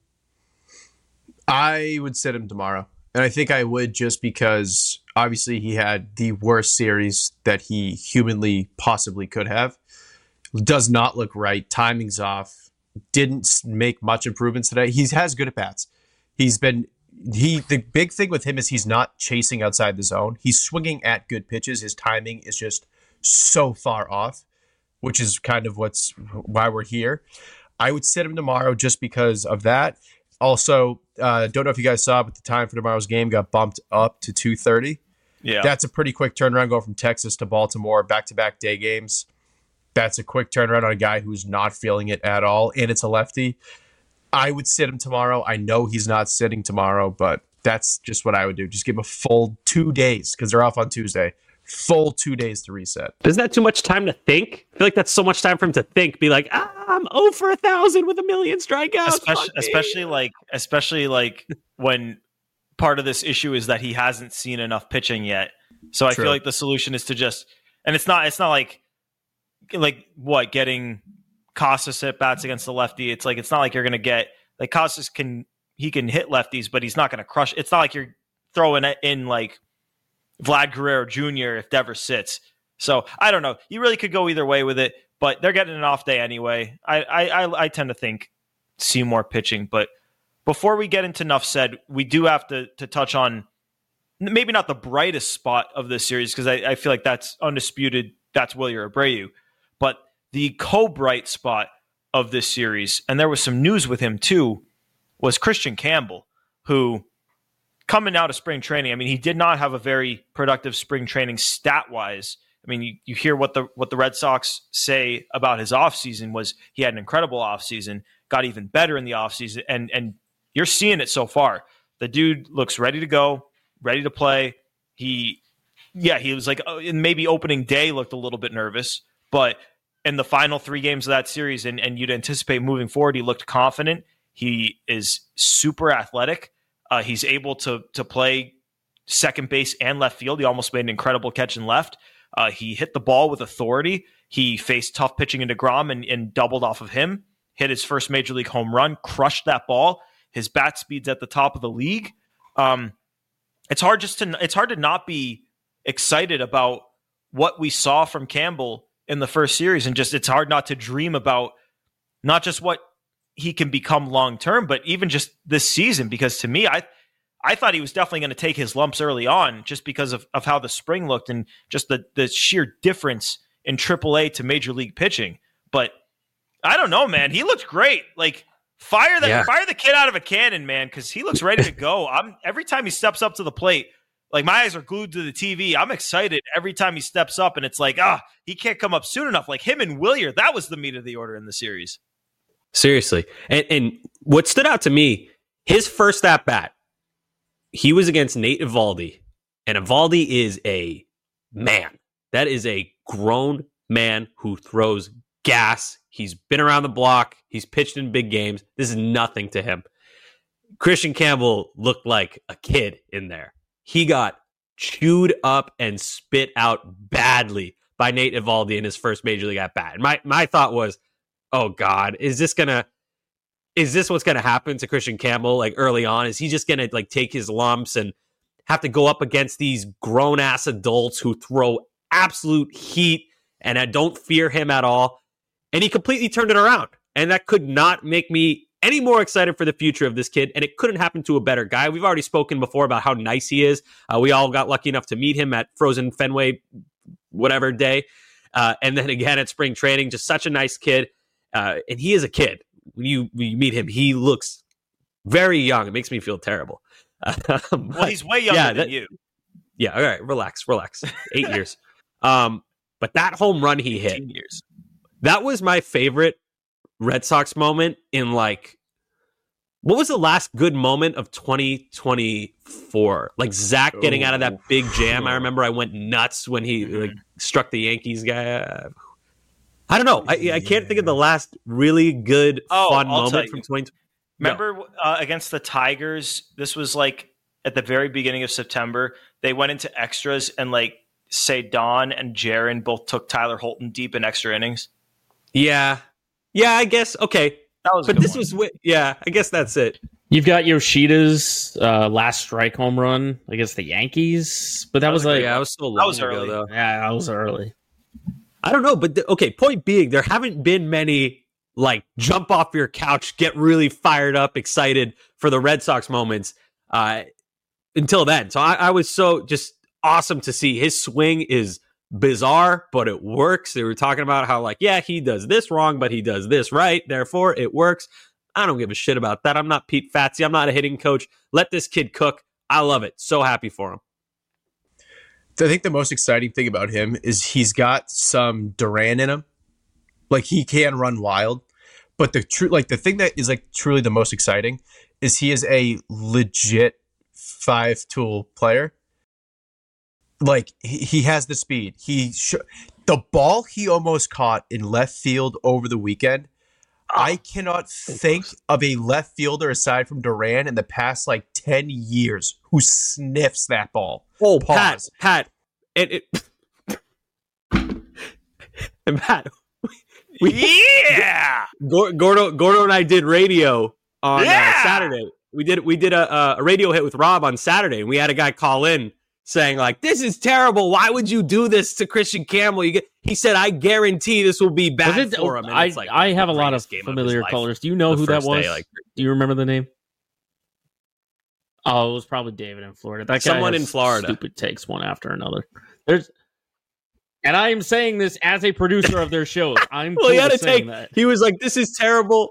I would sit him tomorrow. And I think I would just because obviously he had the worst series that he humanly possibly could have. Does not look right. Timing's off. Didn't make much improvements today. He has good at bats. The big thing with him is he's not chasing outside the zone. He's swinging at good pitches. His timing is just so far off, which is kind of why we're here. I would sit him tomorrow just because of that. Also, don't know if you guys saw, but the time for tomorrow's game got bumped up to 2:30. Yeah, that's a pretty quick turnaround going from Texas to Baltimore, back-to-back day games. That's a quick turnaround on a guy who's not feeling it at all, and it's a lefty. I would sit him tomorrow. I know he's not sitting tomorrow, but that's just what I would do. Just give him a full 2 days because they're off on Tuesday. Full 2 days to reset. Isn't that too much time to think? I feel like that's so much time for him to think. Be like, I'm 0 for 1,000 with 1,000,000 strikeouts. Especially like when part of this issue is that he hasn't seen enough pitching yet. So I feel like the solution is to just, and it's not like what, getting Costas at bats against the lefty. It's like, it's not like you're going to get, like, Costas can hit lefties, but he's not going to crush. It's not like you're throwing it in like Vlad Guerrero Jr. if Devers sits. So I don't know. You really could go either way with it, but they're getting an off day anyway. I tend to think Seymour pitching, but before we get into enough said, we do have to touch on maybe not the brightest spot of this series, because I feel like that's undisputed. That's Wilyer Abreu, but the co-bright spot of this series, and there was some news with him too, was Christian Campbell, who, coming out of spring training, I mean, he did not have a very productive spring training stat-wise. I mean, you hear what the Red Sox say about his offseason was he had an incredible offseason, got even better in the offseason, and you're seeing it so far. The dude looks ready to go, ready to play. He was like, maybe opening day looked a little bit nervous, but in the final 3 games of that series, and you'd anticipate moving forward, he looked confident. He is super athletic. He's able to play second base and left field. He almost made an incredible catch in left. He hit the ball with authority. He faced tough pitching in DeGrom and doubled off of him. Hit his first major league home run, crushed that ball. His bat speed's at the top of the league. It's hard to not be excited about what we saw from Campbell in the first series, and just it's hard not to dream about not just what he can become long term, but even just this season. Because to me, I thought he was definitely going to take his lumps early on, just because of how the spring looked and just the sheer difference in AAA to major league pitching. But I don't know, man. He looked great. Like, fire the kid out of a cannon, man, because he looks ready to go. Every time he steps up to the plate, like, my eyes are glued to the TV. I'm excited every time he steps up, and it's like, he can't come up soon enough. Like him and Wilyer, that was the meat of the order in the series. Seriously. And what stood out to me, his first at bat, he was against Nate Eovaldi, and Eovaldi is a man. That is a grown man who throws gas. He's been around the block. He's pitched in big games. This is nothing to him. Christian Campbell looked like a kid in there. He got chewed up and spit out badly by Nate Eovaldi in his first major league at bat. And my thought was, oh God, is this what's gonna happen to Christian Campbell, like, early on? Is he just gonna, like, take his lumps and have to go up against these grown ass adults who throw absolute heat and I don't fear him at all? And he completely turned it around. And that could not make me any more excited for the future of this kid. And it couldn't happen to a better guy. We've already spoken before about how nice he is. We all got lucky enough to meet him at Frozen Fenway, whatever day. And then again at spring training, just such a nice kid. And he is a kid. When you meet him, he looks very young. It makes me feel terrible. Well, he's way younger than you. Yeah. All right. Relax. 8 years. But that home run he hit, years. That was my favorite Red Sox moment in, like, what was the last good moment of 2024? Like, Zach getting out of that big jam. I remember I went nuts when he struck the Yankees guy. I don't know. I can't think of the last really good, fun moment from 2020. Remember against the Tigers? This was like at the very beginning of September. They went into extras and, like, Don and Jaron both took Tyler Holton deep in extra innings. Yeah, I guess. Okay. That was I guess that's it. You've got Yoshida's last strike home run against the Yankees, but that was like, that was so long ago, early. Though. Yeah, that was early. I don't know, but point being, there haven't been many, like, jump off your couch, get really fired up, excited for the Red Sox moments until then. So I was so just awesome to see. His swing is bizarre, but it works. They were talking about how, like, yeah, he does this wrong, but he does this right. Therefore, it works. I don't give a shit about that. I'm not Pete Fatsi. I'm not a hitting coach. Let this kid cook. I love it. So happy for him. I think the most exciting thing about him is he's got some Duran in him. Like, he can run wild. But the thing that is, like, truly the most exciting is he is a legit 5-tool player. Like, he has the speed. The ball he almost caught in left field over the weekend. I cannot think of a left fielder aside from Duran in the past, like, 10 years who sniffs that ball. Oh, Pat, and Matt, Gordo and I did radio on Saturday. We did a radio hit with Rob on Saturday, and we had a guy call in saying, like, this is terrible. Why would you do this to Christian Campbell? He said, I guarantee this will be bad for him. And I have a lot of familiar callers. Do you know who that was? Do you remember the name? Oh, it was probably David in Florida. That guy Someone in Florida. Stupid takes one after another. And I am saying this as a producer of their shows. I'm well, he had a take. That. He was like, this is terrible.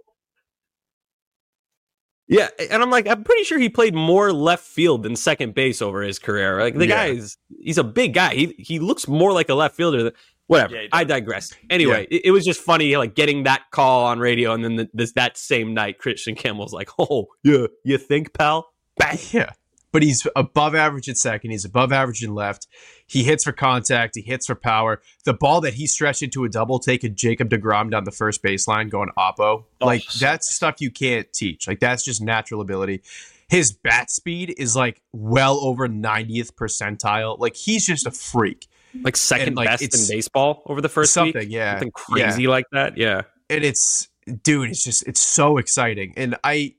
Yeah, and I'm like, I'm pretty sure he played more left field than second base over his career. Like the guy he's a big guy. He looks more like a left fielder. Whatever. Yeah, I digress. Anyway, it was just funny, like getting that call on radio, and then that same night, Christian Campbell's like, "Oh, yeah, you think, pal?" Bang. Yeah, but he's above average at second. He's above average in left. He hits for contact. He hits for power. The ball that he stretched into a double take of Jacob deGrom down the first baseline going oppo. Like, that's stuff you can't teach. Like, that's just natural ability. His bat speed is, like, well over 90th percentile. Like, he's just a freak. Like, second best in baseball over the first week? Something crazy like that, yeah. And it's so exciting. And I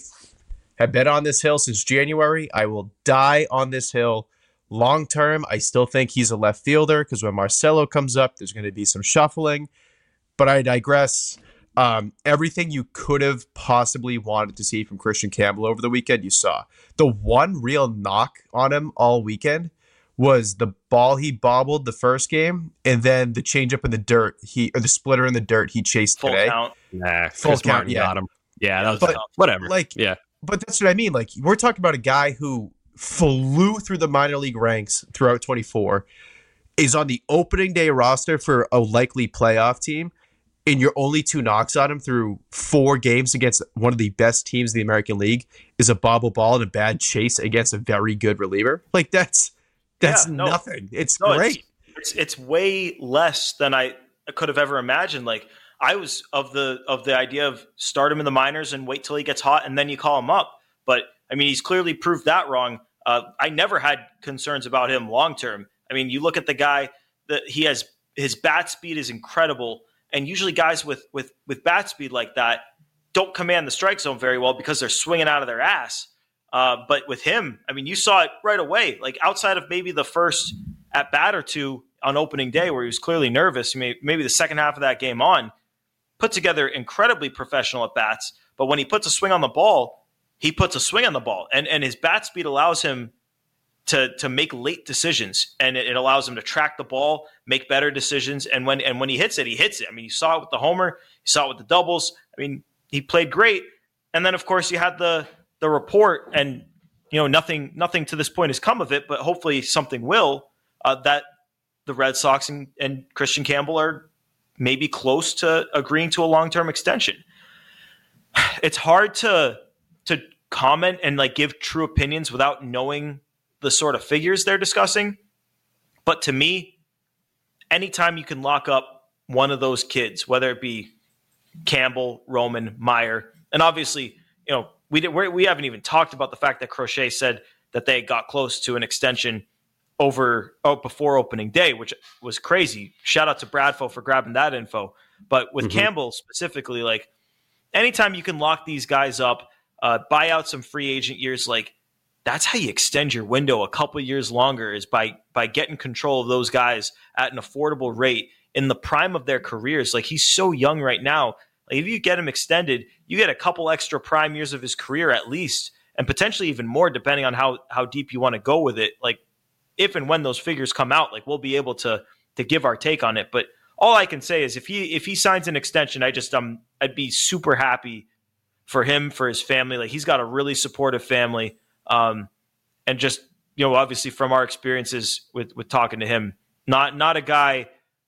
have been on this hill since January. I will die on this hill. Long term, I still think he's a left fielder because when Marcelo comes up, there's going to be some shuffling. But I digress. Everything you could have possibly wanted to see from Christian Campbell over the weekend, you saw. The one real knock on him all weekend was the ball he bobbled the first game, and then the changeup in the dirt, or the splitter in the dirt he chased full today. Count. Nah, full Chris count. Martin got him. Yeah, that was tough. Whatever. But that's what I mean. Like, we're talking about a guy who flew through the minor league ranks throughout 24, is on the opening day roster for a likely playoff team, and your only two knocks on him through 4 games against one of the best teams in the American League is a bobble ball and a bad chase against a very good reliever. Like, that's nothing. It's great. It's way less than I could have ever imagined. Like, I was of the idea of start him in the minors and wait till he gets hot and then you call him up. But I mean, he's clearly proved that wrong. I never had concerns about him long term. I mean, you look at the guy that he has, his bat speed is incredible. And usually guys with bat speed like that don't command the strike zone very well because they're swinging out of their ass. But with him, I mean, you saw it right away. Like, outside of maybe the first at bat or two on opening day where he was clearly nervous, maybe the second half of that game on, put together incredibly professional at bats. But when he puts a swing on the ball, he puts a swing on the ball. And his bat speed allows him to make late decisions, and it allows him to track the ball, make better decisions. And when he hits it, he hits it. I mean, you saw it with the homer, you saw it with the doubles. I mean, he played great. And then, of course, you had the report, and nothing to this point has come of it, but hopefully something will, that the Red Sox and Christian Campbell are maybe close to agreeing to a long-term extension. It's hard to comment and like give true opinions without knowing the sort of figures they're discussing. But to me, anytime you can lock up one of those kids, whether it be Campbell, Roman, Meyer, and obviously, we haven't even talked about the fact that Crochet said that they got close to an extension before opening day, which was crazy. Shout out to Bradfo for grabbing that info. But with Campbell specifically, like, anytime you can lock these guys up, buy out some free agent years, like, that's how you extend your window a couple years longer, is by getting control of those guys at an affordable rate in the prime of their careers. Like, he's so young right now. Like, if you get him extended, you get a couple extra prime years of his career at least, and potentially even more depending on how deep you want to go with it. Like, if and when those figures come out, like, we'll be able to give our take on it. But all I can say is if he signs an extension, I'd be super happy for him, for his family. Like, he's got a really supportive family. And just, obviously from our experiences with talking to him, not a guy,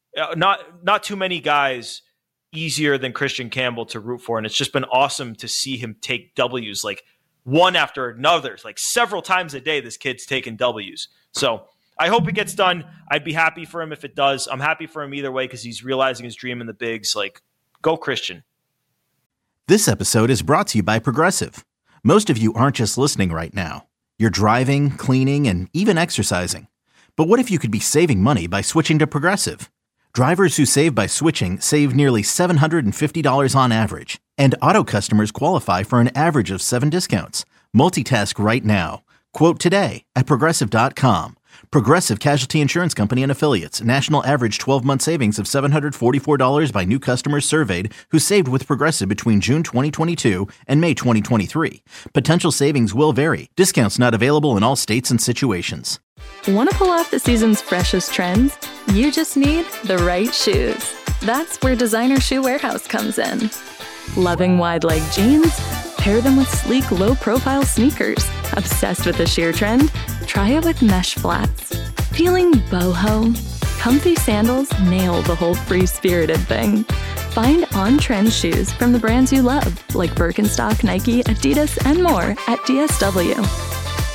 not too many guys easier than Christian Campbell to root for. And it's just been awesome to see him take W's, like, one after another. Like, several times a day, this kid's taking W's. So I hope it gets done. I'd be happy for him if it does. I'm happy for him either way because he's realizing his dream in the bigs. Like, go Christian. This episode is brought to you by Progressive. Most of you aren't just listening right now. You're driving, cleaning, and even exercising. But what if you could be saving money by switching to Progressive? Drivers who save by switching save nearly $750 on average, and auto customers qualify for an average of 7 discounts. Multitask right now. Quote today at Progressive.com. Progressive Casualty Insurance Company and Affiliates. National average 12-month savings of $744 by new customers surveyed who saved with Progressive between June 2022 and May 2023. Potential savings will vary. Discounts not available in all states and situations. Want to pull off the season's freshest trends? You just need the right shoes. That's where Designer Shoe Warehouse comes in. Loving wide leg jeans? Pair them with sleek, low-profile sneakers. Obsessed with the sheer trend? Try it with mesh flats. Feeling boho? Comfy sandals nail the whole free-spirited thing. Find on-trend shoes from the brands you love, like Birkenstock, Nike, Adidas, and more at DSW.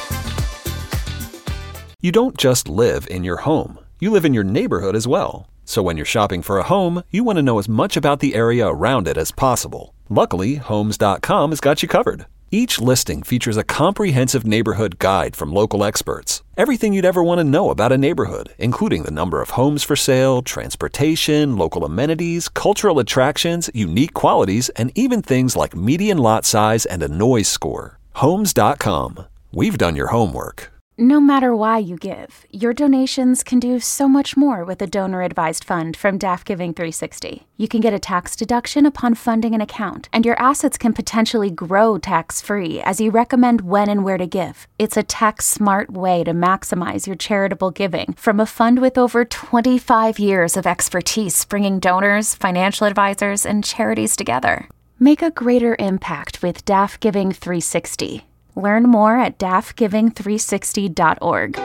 You don't just live in your home. You live in your neighborhood as well. So when you're shopping for a home, you want to know as much about the area around it as possible. Luckily, Homes.com has got you covered. Each listing features a comprehensive neighborhood guide from local experts. Everything you'd ever want to know about a neighborhood, including the number of homes for sale, transportation, local amenities, cultural attractions, unique qualities, and even things like median lot size and a noise score. Homes.com. We've done your homework. No matter why you give, your donations can do so much more with a donor-advised fund from DAF Giving 360. You can get a tax deduction upon funding an account, and your assets can potentially grow tax-free as you recommend when and where to give. It's a tax-smart way to maximize your charitable giving from a fund with over 25 years of expertise bringing donors, financial advisors, and charities together. Make a greater impact with DAF Giving 360. Learn more at dafgiving360.org.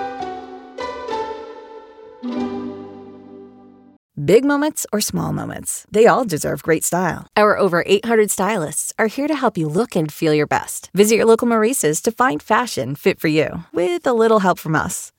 Big moments or small moments, they all deserve great style. Our over 800 stylists are here to help you look and feel your best. Visit your local Maurice's to find fashion fit for you, with a little help from us.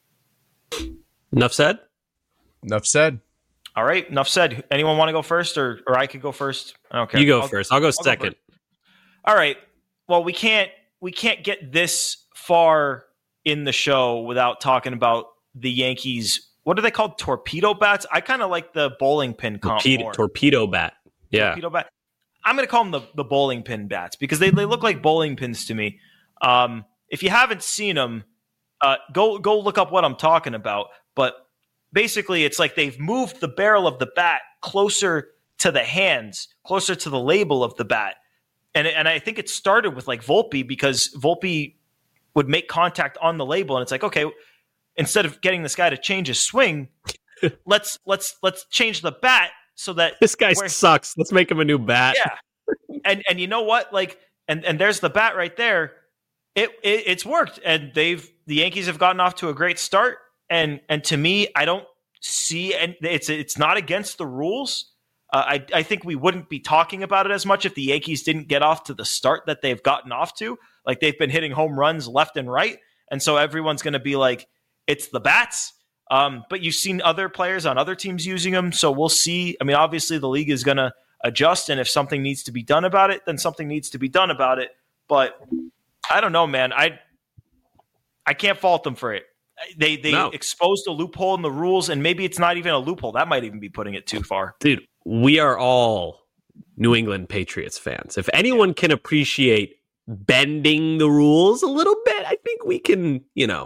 Enough said? Enough said. All right, enough said. Anyone want to go first, or I could go first? I don't care. You go first. I'll go second. All right. Well, we can't get this far in the show without talking about the Yankees. What are they called? Torpedo bats? I kind of like the bowling pin comp more. Torpedo bat. Yeah. Torpedo bat. I'm going to call them the bowling pin bats because they look like bowling pins to me. If you haven't seen them, go look up what I'm talking about. But basically, it's like they've moved the barrel of the bat closer to the hands, closer to the label of the bat. And I think it started with like Volpe because Volpe would make contact on the label, and it's like, okay, instead of getting this guy to change his swing, let's change the bat so that this guy sucks. Let's make him a new bat. Yeah, and you know what? Like, and there's the bat right there. It's worked, and the Yankees have gotten off to a great start. And to me, I don't see, and it's not against the rules. I think we wouldn't be talking about it as much if the Yankees didn't get off to the start that they've gotten off to. Like, they've been hitting home runs left and right. And so everyone's going to be like, it's the bats. But you've seen other players on other teams using them. So we'll see. I mean, obviously the league is going to adjust. And if something needs to be done about it, then something needs to be done about it. But I don't know, man. I can't fault them for it. They exposed a loophole in the rules, and maybe it's not even a loophole. That might even be putting it too far. Dude, we are all New England Patriots fans. If anyone can appreciate bending the rules a little bit, I think we can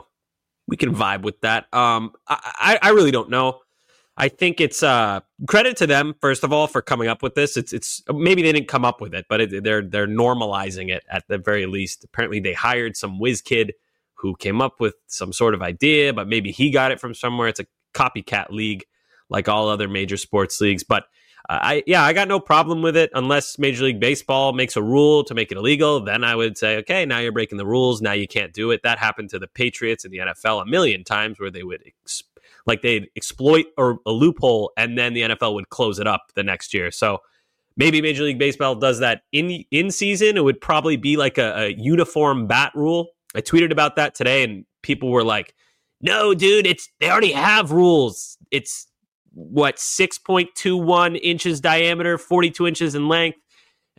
vibe with that. I really don't know. I think it's credit to them, first of all, for coming up with this. It's maybe they didn't come up with it, but they're normalizing it at the very least. Apparently they hired some whiz kid who came up with some sort of idea, but maybe he got it from somewhere. It's a copycat league like all other major sports leagues. But I got no problem with it unless Major League Baseball makes a rule to make it illegal. Then I would say, okay, now you're breaking the rules. Now you can't do it. That happened to the Patriots in the NFL a million times where they would they'd exploit a loophole and then the NFL would close it up the next year. So maybe Major League Baseball does that in season. It would probably be like a uniform bat rule. I tweeted about that today and people were like, no, dude, they already have rules. It's 6.21 inches diameter, 42 inches in length.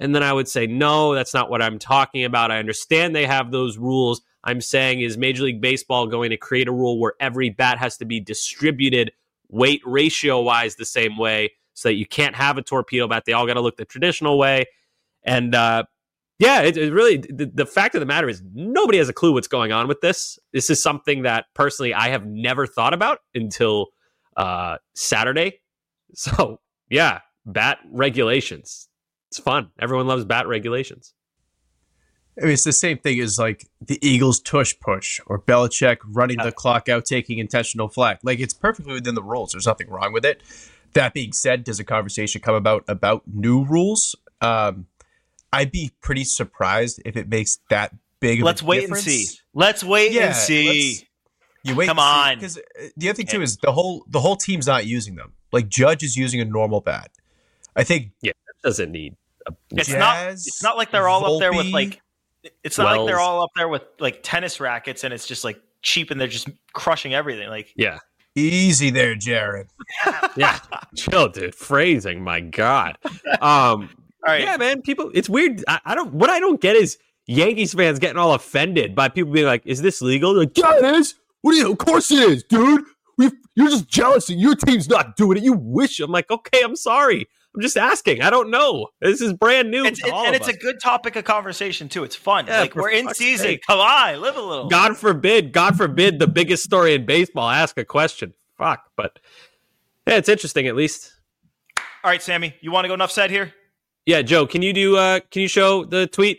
And then I would say, no, that's not what I'm talking about. I understand they have those rules. I'm saying, is Major League Baseball going to create a rule where every bat has to be distributed weight ratio-wise the same way so that you can't have a torpedo bat? They all got to look the traditional way. And it really, the fact of the matter is nobody has a clue what's going on with this. This is something that personally I have never thought about until Saturday. So, yeah, bat regulations. It's fun. Everyone loves bat regulations. I mean, it's the same thing as like the Eagles tush push or Belichick running the clock out, taking intentional flag. Like, it's perfectly within the rules. There's nothing wrong with it. That being said, does a conversation come about new rules? I'd be pretty surprised if it makes that big of a difference. Let's wait and see. You wait. Come on. Because the other thing too is the whole team's not using them. Like, Judge is using a normal bat. I think. Yeah, that doesn't need. It's not like they're all up there with like. It's not like they're all up there with like tennis rackets and it's just like cheap and they're just crushing everything. Like, yeah. Easy there, Jared. Yeah. Chill, dude. Phrasing, my God. All right. Yeah, man. People, it's weird. What I don't get is Yankees fans getting all offended by people being like, is this legal? Like, yeah, it is. Of course it is, dude. You're just jealous and your team's not doing it. You wish. I'm like, okay, I'm sorry. I'm just asking. I don't know. This is brand new. It's a good topic of conversation too. It's fun. Yeah, like, we're in season. Sake. Come on, live a little. God forbid, the biggest story in baseball, ask a question. Fuck. But yeah, it's interesting at least. All right, Sammy, you want to go enough said here? Yeah, Joe, can you show the tweet?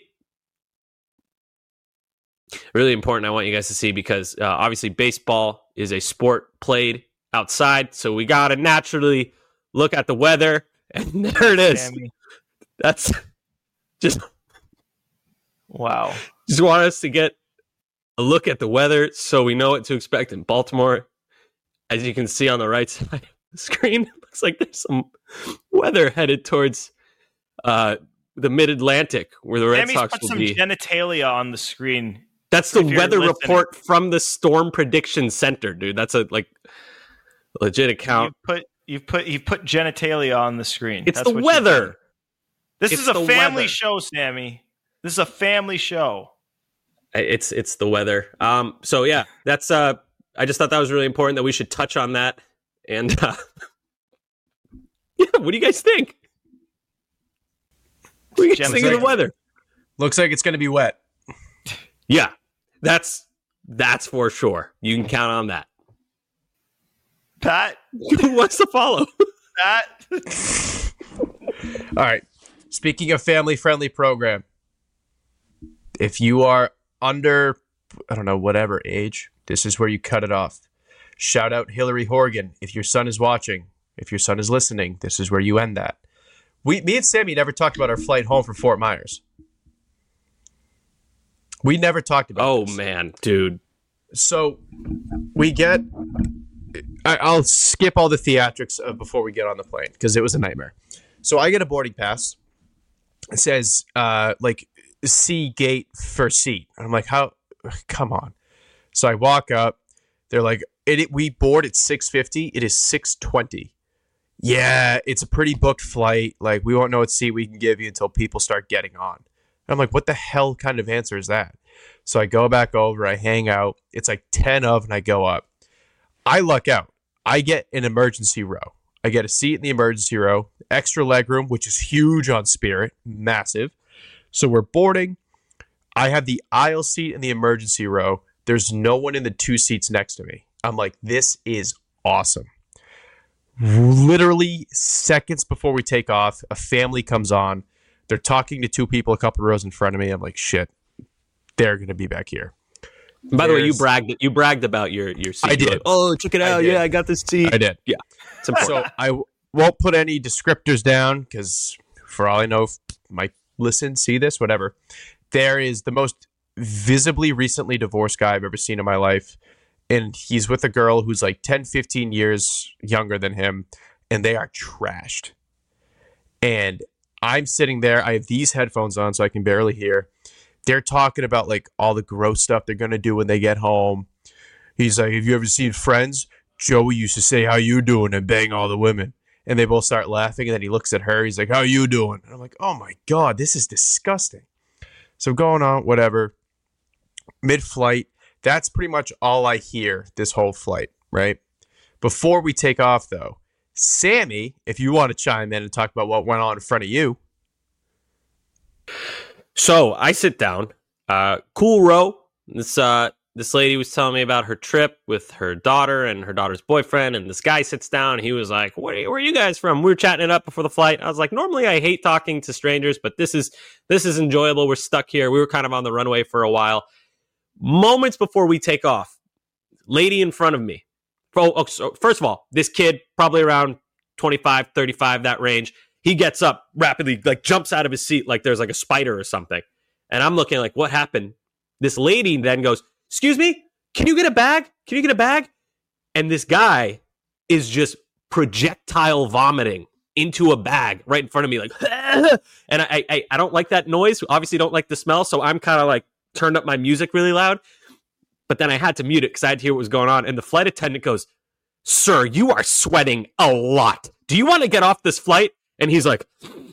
Really important. I want you guys to see because obviously baseball is a sport played outside. So we got to naturally look at the weather. And there it is. Sammy. That's just wow. Just want us to get a look at the weather so we know what to expect in Baltimore. As you can see on the right side of the screen, it looks like there's some weather headed towards the Mid-Atlantic where the Red Sox will be. Sammy's put some genitalia on the screen. That's the weather report from the Storm Prediction Center, dude. That's a legit account. You've put genitalia on the screen. It's the weather. This is a family show, Sammy. This is a family show. It's the weather. So yeah, that's I just thought that was really important that we should touch on that. And yeah, what do you guys think? What do you guys think of the weather? Looks like it's going to be wet. Yeah, that's for sure. You can count on that. Pat? Who wants to follow? Pat? All right. Speaking of family-friendly program, if you are under, I don't know, whatever age, this is where you cut it off. Shout out Hillary Horgan. If your son is watching, if your son is listening, this is where you end that. Me and Sammy never talked about our flight home from Fort Myers. We never talked about this. Man, dude. So we get... I'll skip all the theatrics before we get on the plane because it was a nightmare. So I get a boarding pass. It says C gate for seat. I'm like, how? Come on. So I walk up. They're like, we board at 6:50. It is 6:20. Yeah, it's a pretty booked flight. Like, we won't know what seat we can give you until people start getting on. And I'm like, what the hell kind of answer is that? So I go back over. I hang out. It's like 10 of, and I go up. I luck out. I get an emergency row. I get a seat in the emergency row, extra legroom, which is huge on Spirit, massive. So we're boarding. I have the aisle seat in the emergency row. There's no one in the two seats next to me. I'm like, this is awesome. Literally seconds before we take off, a family comes on. They're talking to two people a couple rows in front of me. I'm like, shit, they're going to be back here. By the way, you bragged about your seat. I did. Like, oh, check it out. Yeah, I got this seat. I did. Yeah. It's important. So I won't put any descriptors down because for all I know, might listen, see this, whatever. There is the most visibly recently divorced guy I've ever seen in my life. And he's with a girl who's like 10, 15 years younger than him. And they are trashed. And I'm sitting there. I have these headphones on so I can barely hear. They're talking about like all the gross stuff they're going to do when they get home. He's like, have you ever seen Friends? Joey used to say, how you doing? And bang all the women. And they both start laughing, and then he looks at her. He's like, how you doing? And I'm like, oh, my God, this is disgusting. So going on, whatever. Mid-flight, that's pretty much all I hear this whole flight, right? Before we take off, though, Sammy, if you want to chime in and talk about what went on in front of you. So I sit down. Cool row. This lady was telling me about her trip with her daughter and her daughter's boyfriend, and this guy sits down. He was like, where are you guys from? We were chatting it up before the flight. I was like, normally I hate talking to strangers, but this is enjoyable. We're stuck here. We were kind of on the runway for a while. Moments before we take off, lady in front of me. So first of all, this kid, probably around 25, 35, that range, he gets up rapidly, like jumps out of his seat like there's like a spider or something. And I'm looking like, what happened? This lady then goes, excuse me, can you get a bag? Can you get a bag? And this guy is just projectile vomiting into a bag right in front of me, like, and I don't like that noise. Obviously don't like the smell. So I'm kind of like turned up my music really loud. But then I had to mute it because I had to hear what was going on. And the flight attendant goes, sir, you are sweating a lot. Do you want to get off this flight? And he's like,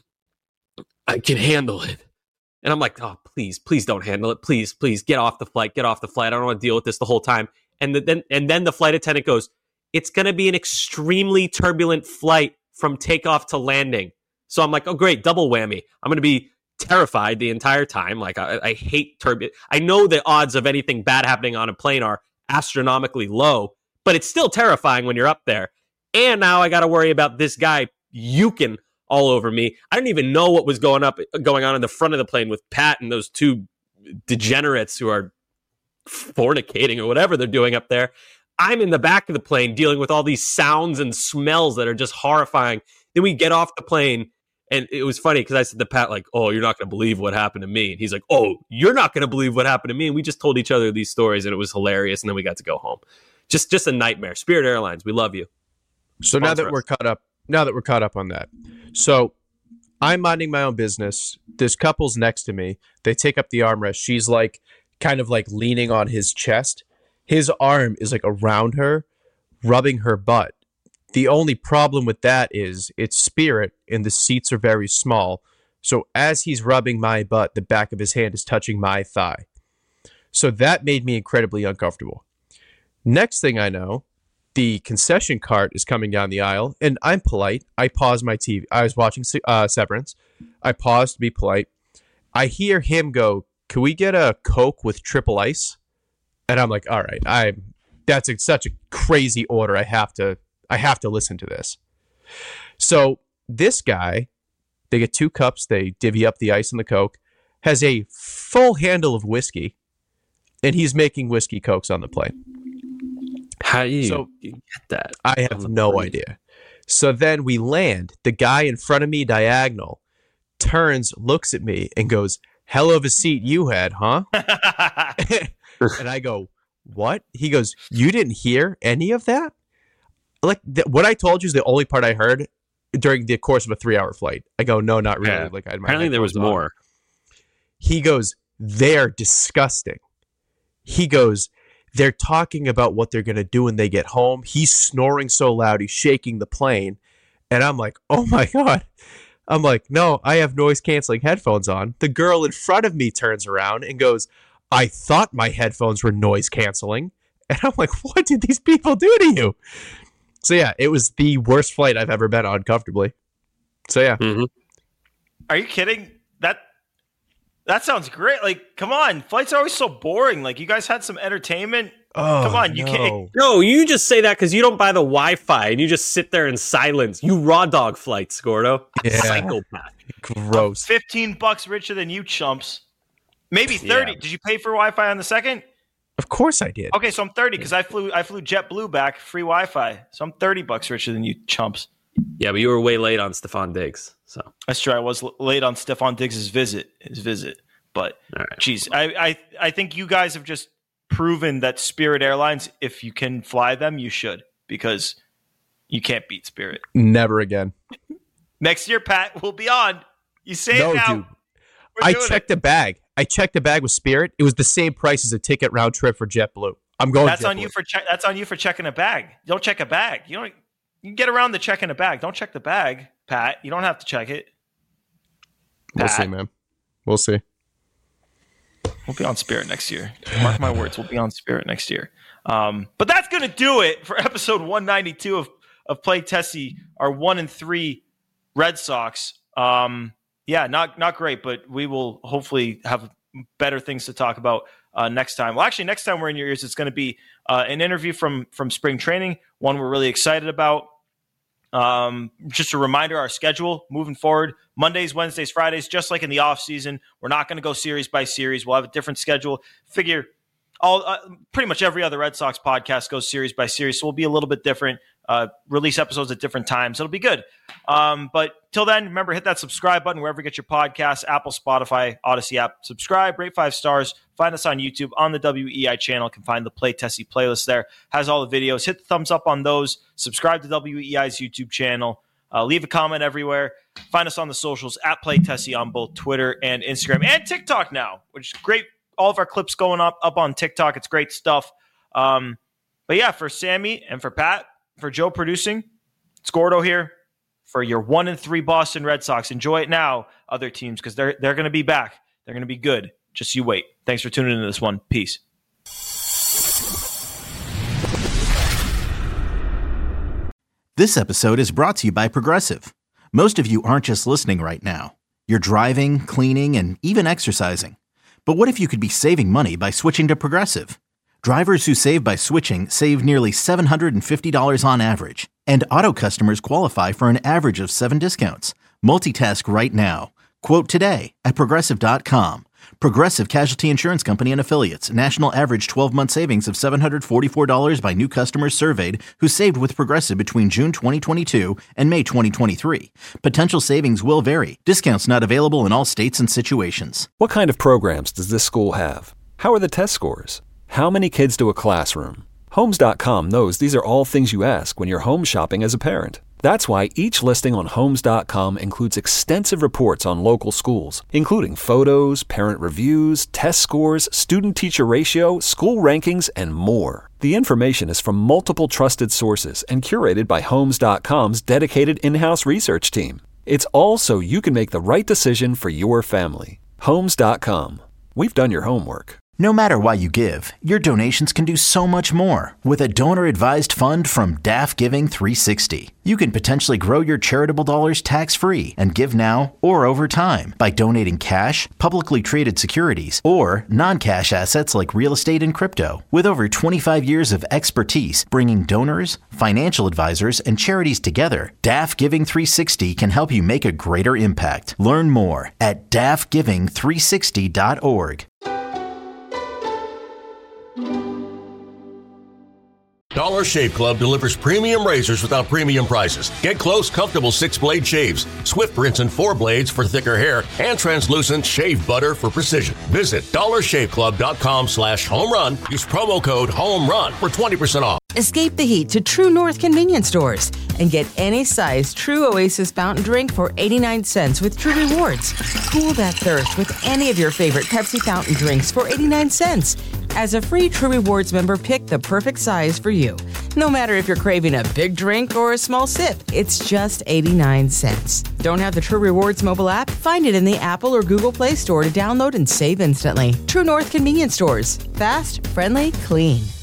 I can handle it. And I'm like, oh, please don't handle it. Please get off the flight. Get off the flight. I don't want to deal with this the whole time. And then the flight attendant goes, it's going to be an extremely turbulent flight from takeoff to landing. So I'm like, oh, great. Double whammy. I'm going to be terrified the entire time. Like I hate turbulence. I know the odds of anything bad happening on a plane are astronomically low, but it's still terrifying when you're up there. And now I got to worry about this guy yuking all over me. I didn't even know what was going on in the front of the plane with Pat and those two degenerates who are fornicating or whatever they're doing up there. I'm in the back of the plane dealing with all these sounds and smells that are just horrifying. Then we get off the plane. And it was funny because I said to Pat, like, oh, you're not going to believe what happened to me. And he's like, oh, you're not going to believe what happened to me. And we just told each other these stories, and it was hilarious. And then we got to go home. Just a nightmare. Spirit Airlines, we love you. So now that we're caught up on that. So I'm minding my own business. This couple's next to me. They take up the armrest. She's like kind of like leaning on his chest. His arm is like around her, rubbing her butt. The only problem with that is it's Spirit and the seats are very small. So as he's rubbing my butt, the back of his hand is touching my thigh. So that made me incredibly uncomfortable. Next thing I know, the concession cart is coming down the aisle, and I'm polite. I pause my TV. I was watching Severance. I paused to be polite. I hear him go, can we get a Coke with triple ice? And I'm like, all right, that's such a crazy order. I have to listen to this. So this guy, they get 2 cups, they divvy up the ice and the Coke, has a full handle of whiskey, and he's making whiskey Cokes on the plane. How do you get that? I have no idea. So then we land. The guy in front of me, diagonal, turns, looks at me, and goes, hell of a seat you had, huh? And I go, what? He goes, you didn't hear any of that? Like what I told you is the only part I heard during the course of a 3-hour flight. I go, no, not really. Yeah. Like apparently there was more. He goes, they're disgusting. He goes, they're talking about what they're going to do when they get home. He's snoring so loud, he's shaking the plane. And I'm like, oh my God. I'm like, no, I have noise canceling headphones on. The girl in front of me turns around and goes, I thought my headphones were noise canceling. And I'm like, what did these people do to you? So yeah, it was the worst flight I've ever been on comfortably. So yeah. Mm-hmm. Are you kidding? That sounds great. Like, come on. Flights are always so boring. Like, you guys had some entertainment. Oh, come on. no. You can't. No, you just say that because you don't buy the Wi-Fi and you just sit there in silence. You raw dog flights, Gordo. Yeah. Psychopath. Gross. $15 richer than you chumps. Maybe 30. Yeah. Did you pay for Wi-Fi on the second? Of course I did. Okay, so I'm 30 because I flew JetBlue back, free Wi-Fi. So I'm $30 richer than you chumps. Yeah, but you were way late on Stephon Diggs. So that's true. I was late on Stephon Diggs' visit. But geez, I think you guys have just proven that Spirit Airlines, if you can fly them, you should, because you can't beat Spirit. Never again. Next year, Pat, we'll be on. You say no, it now. Dude. I checked the bag. I checked the bag with Spirit. It was the same price as a ticket round trip for JetBlue. I'm going. That's JetBlue. on you for that's on you for checking a bag. Don't check a bag. You don't. You can get around the checking a bag. Don't check the bag, Pat. You don't have to check it. We'll see, man. We'll see. We'll be on Spirit next year. Mark my words. We'll be on Spirit next year. But that's going to do it for episode 192 of Play Tessie, our 1-3 Red Sox. Not great, but we will hopefully have better things to talk about next time. Well, actually, next time we're in your ears, it's going to be an interview from spring training, one we're really excited about. Just a reminder, our schedule moving forward, Mondays, Wednesdays, Fridays, just like in the off season. We're not going to go series by series. We'll have a different schedule. Figure pretty much every other Red Sox podcast goes series by series, so we'll be a little bit different. Release episodes at different times. It'll be good. But till then, remember, hit that subscribe button wherever you get your podcasts, Apple, Spotify, Odyssey app. Subscribe, rate 5 stars. Find us on YouTube on the WEI channel. You can find the Play Tessie playlist there. Has all the videos. Hit the thumbs up on those. Subscribe to WEI's YouTube channel. Leave a comment everywhere. Find us on the socials at Play Tessie on both Twitter and Instagram and TikTok now, which is great. All of our clips going up on TikTok. It's great stuff. But yeah, for Sammy and for Pat, for Joe producing, it's Gordo here for your 1-3 Boston Red Sox. Enjoy it now, other teams, because they're going to be back. They're going to be good. Just you wait. Thanks for tuning into this one. Peace. This episode is brought to you by Progressive. Most of you aren't just listening right now. You're driving, cleaning, and even exercising. But what if you could be saving money by switching to Progressive? Drivers who save by switching save nearly $750 on average, and auto customers qualify for an average of 7 discounts. Multitask right now. Quote today at Progressive.com. Progressive Casualty Insurance Company and Affiliates. National average 12-month savings of $744 by new customers surveyed who saved with Progressive between June 2022 and May 2023. Potential savings will vary. Discounts not available in all states and situations. What kind of programs does this school have? How are the test scores? How many kids do a classroom? Homes.com knows these are all things you ask when you're home shopping as a parent. That's why each listing on Homes.com includes extensive reports on local schools, including photos, parent reviews, test scores, student-teacher ratio, school rankings, and more. The information is from multiple trusted sources and curated by Homes.com's dedicated in-house research team. It's all so you can make the right decision for your family. Homes.com. We've done your homework. No matter why you give, your donations can do so much more. With a donor-advised fund from DAF Giving 360, you can potentially grow your charitable dollars tax-free and give now or over time by donating cash, publicly traded securities, or non-cash assets like real estate and crypto. With over 25 years of expertise bringing donors, financial advisors, and charities together, DAF Giving 360 can help you make a greater impact. Learn more at dafgiving360.org. Dollar Shave Club delivers premium razors without premium prices. Get close, comfortable 6-blade shaves, swift rinse and 4 blades for thicker hair, and translucent shave butter for precision. Visit dollarshaveclub.com/homerun. Use promo code HOMERUN for 20% off. Escape the heat to True North convenience stores and get any size True Oasis fountain drink for 89 cents with True Rewards. Cool that thirst with any of your favorite Pepsi fountain drinks for 89 cents. As a free True Rewards member, pick the perfect size for you. No matter if you're craving a big drink or a small sip, it's just 89 cents. Don't have the True Rewards mobile app? Find it in the Apple or Google Play Store to download and save instantly. True North convenience stores. Fast, friendly, clean.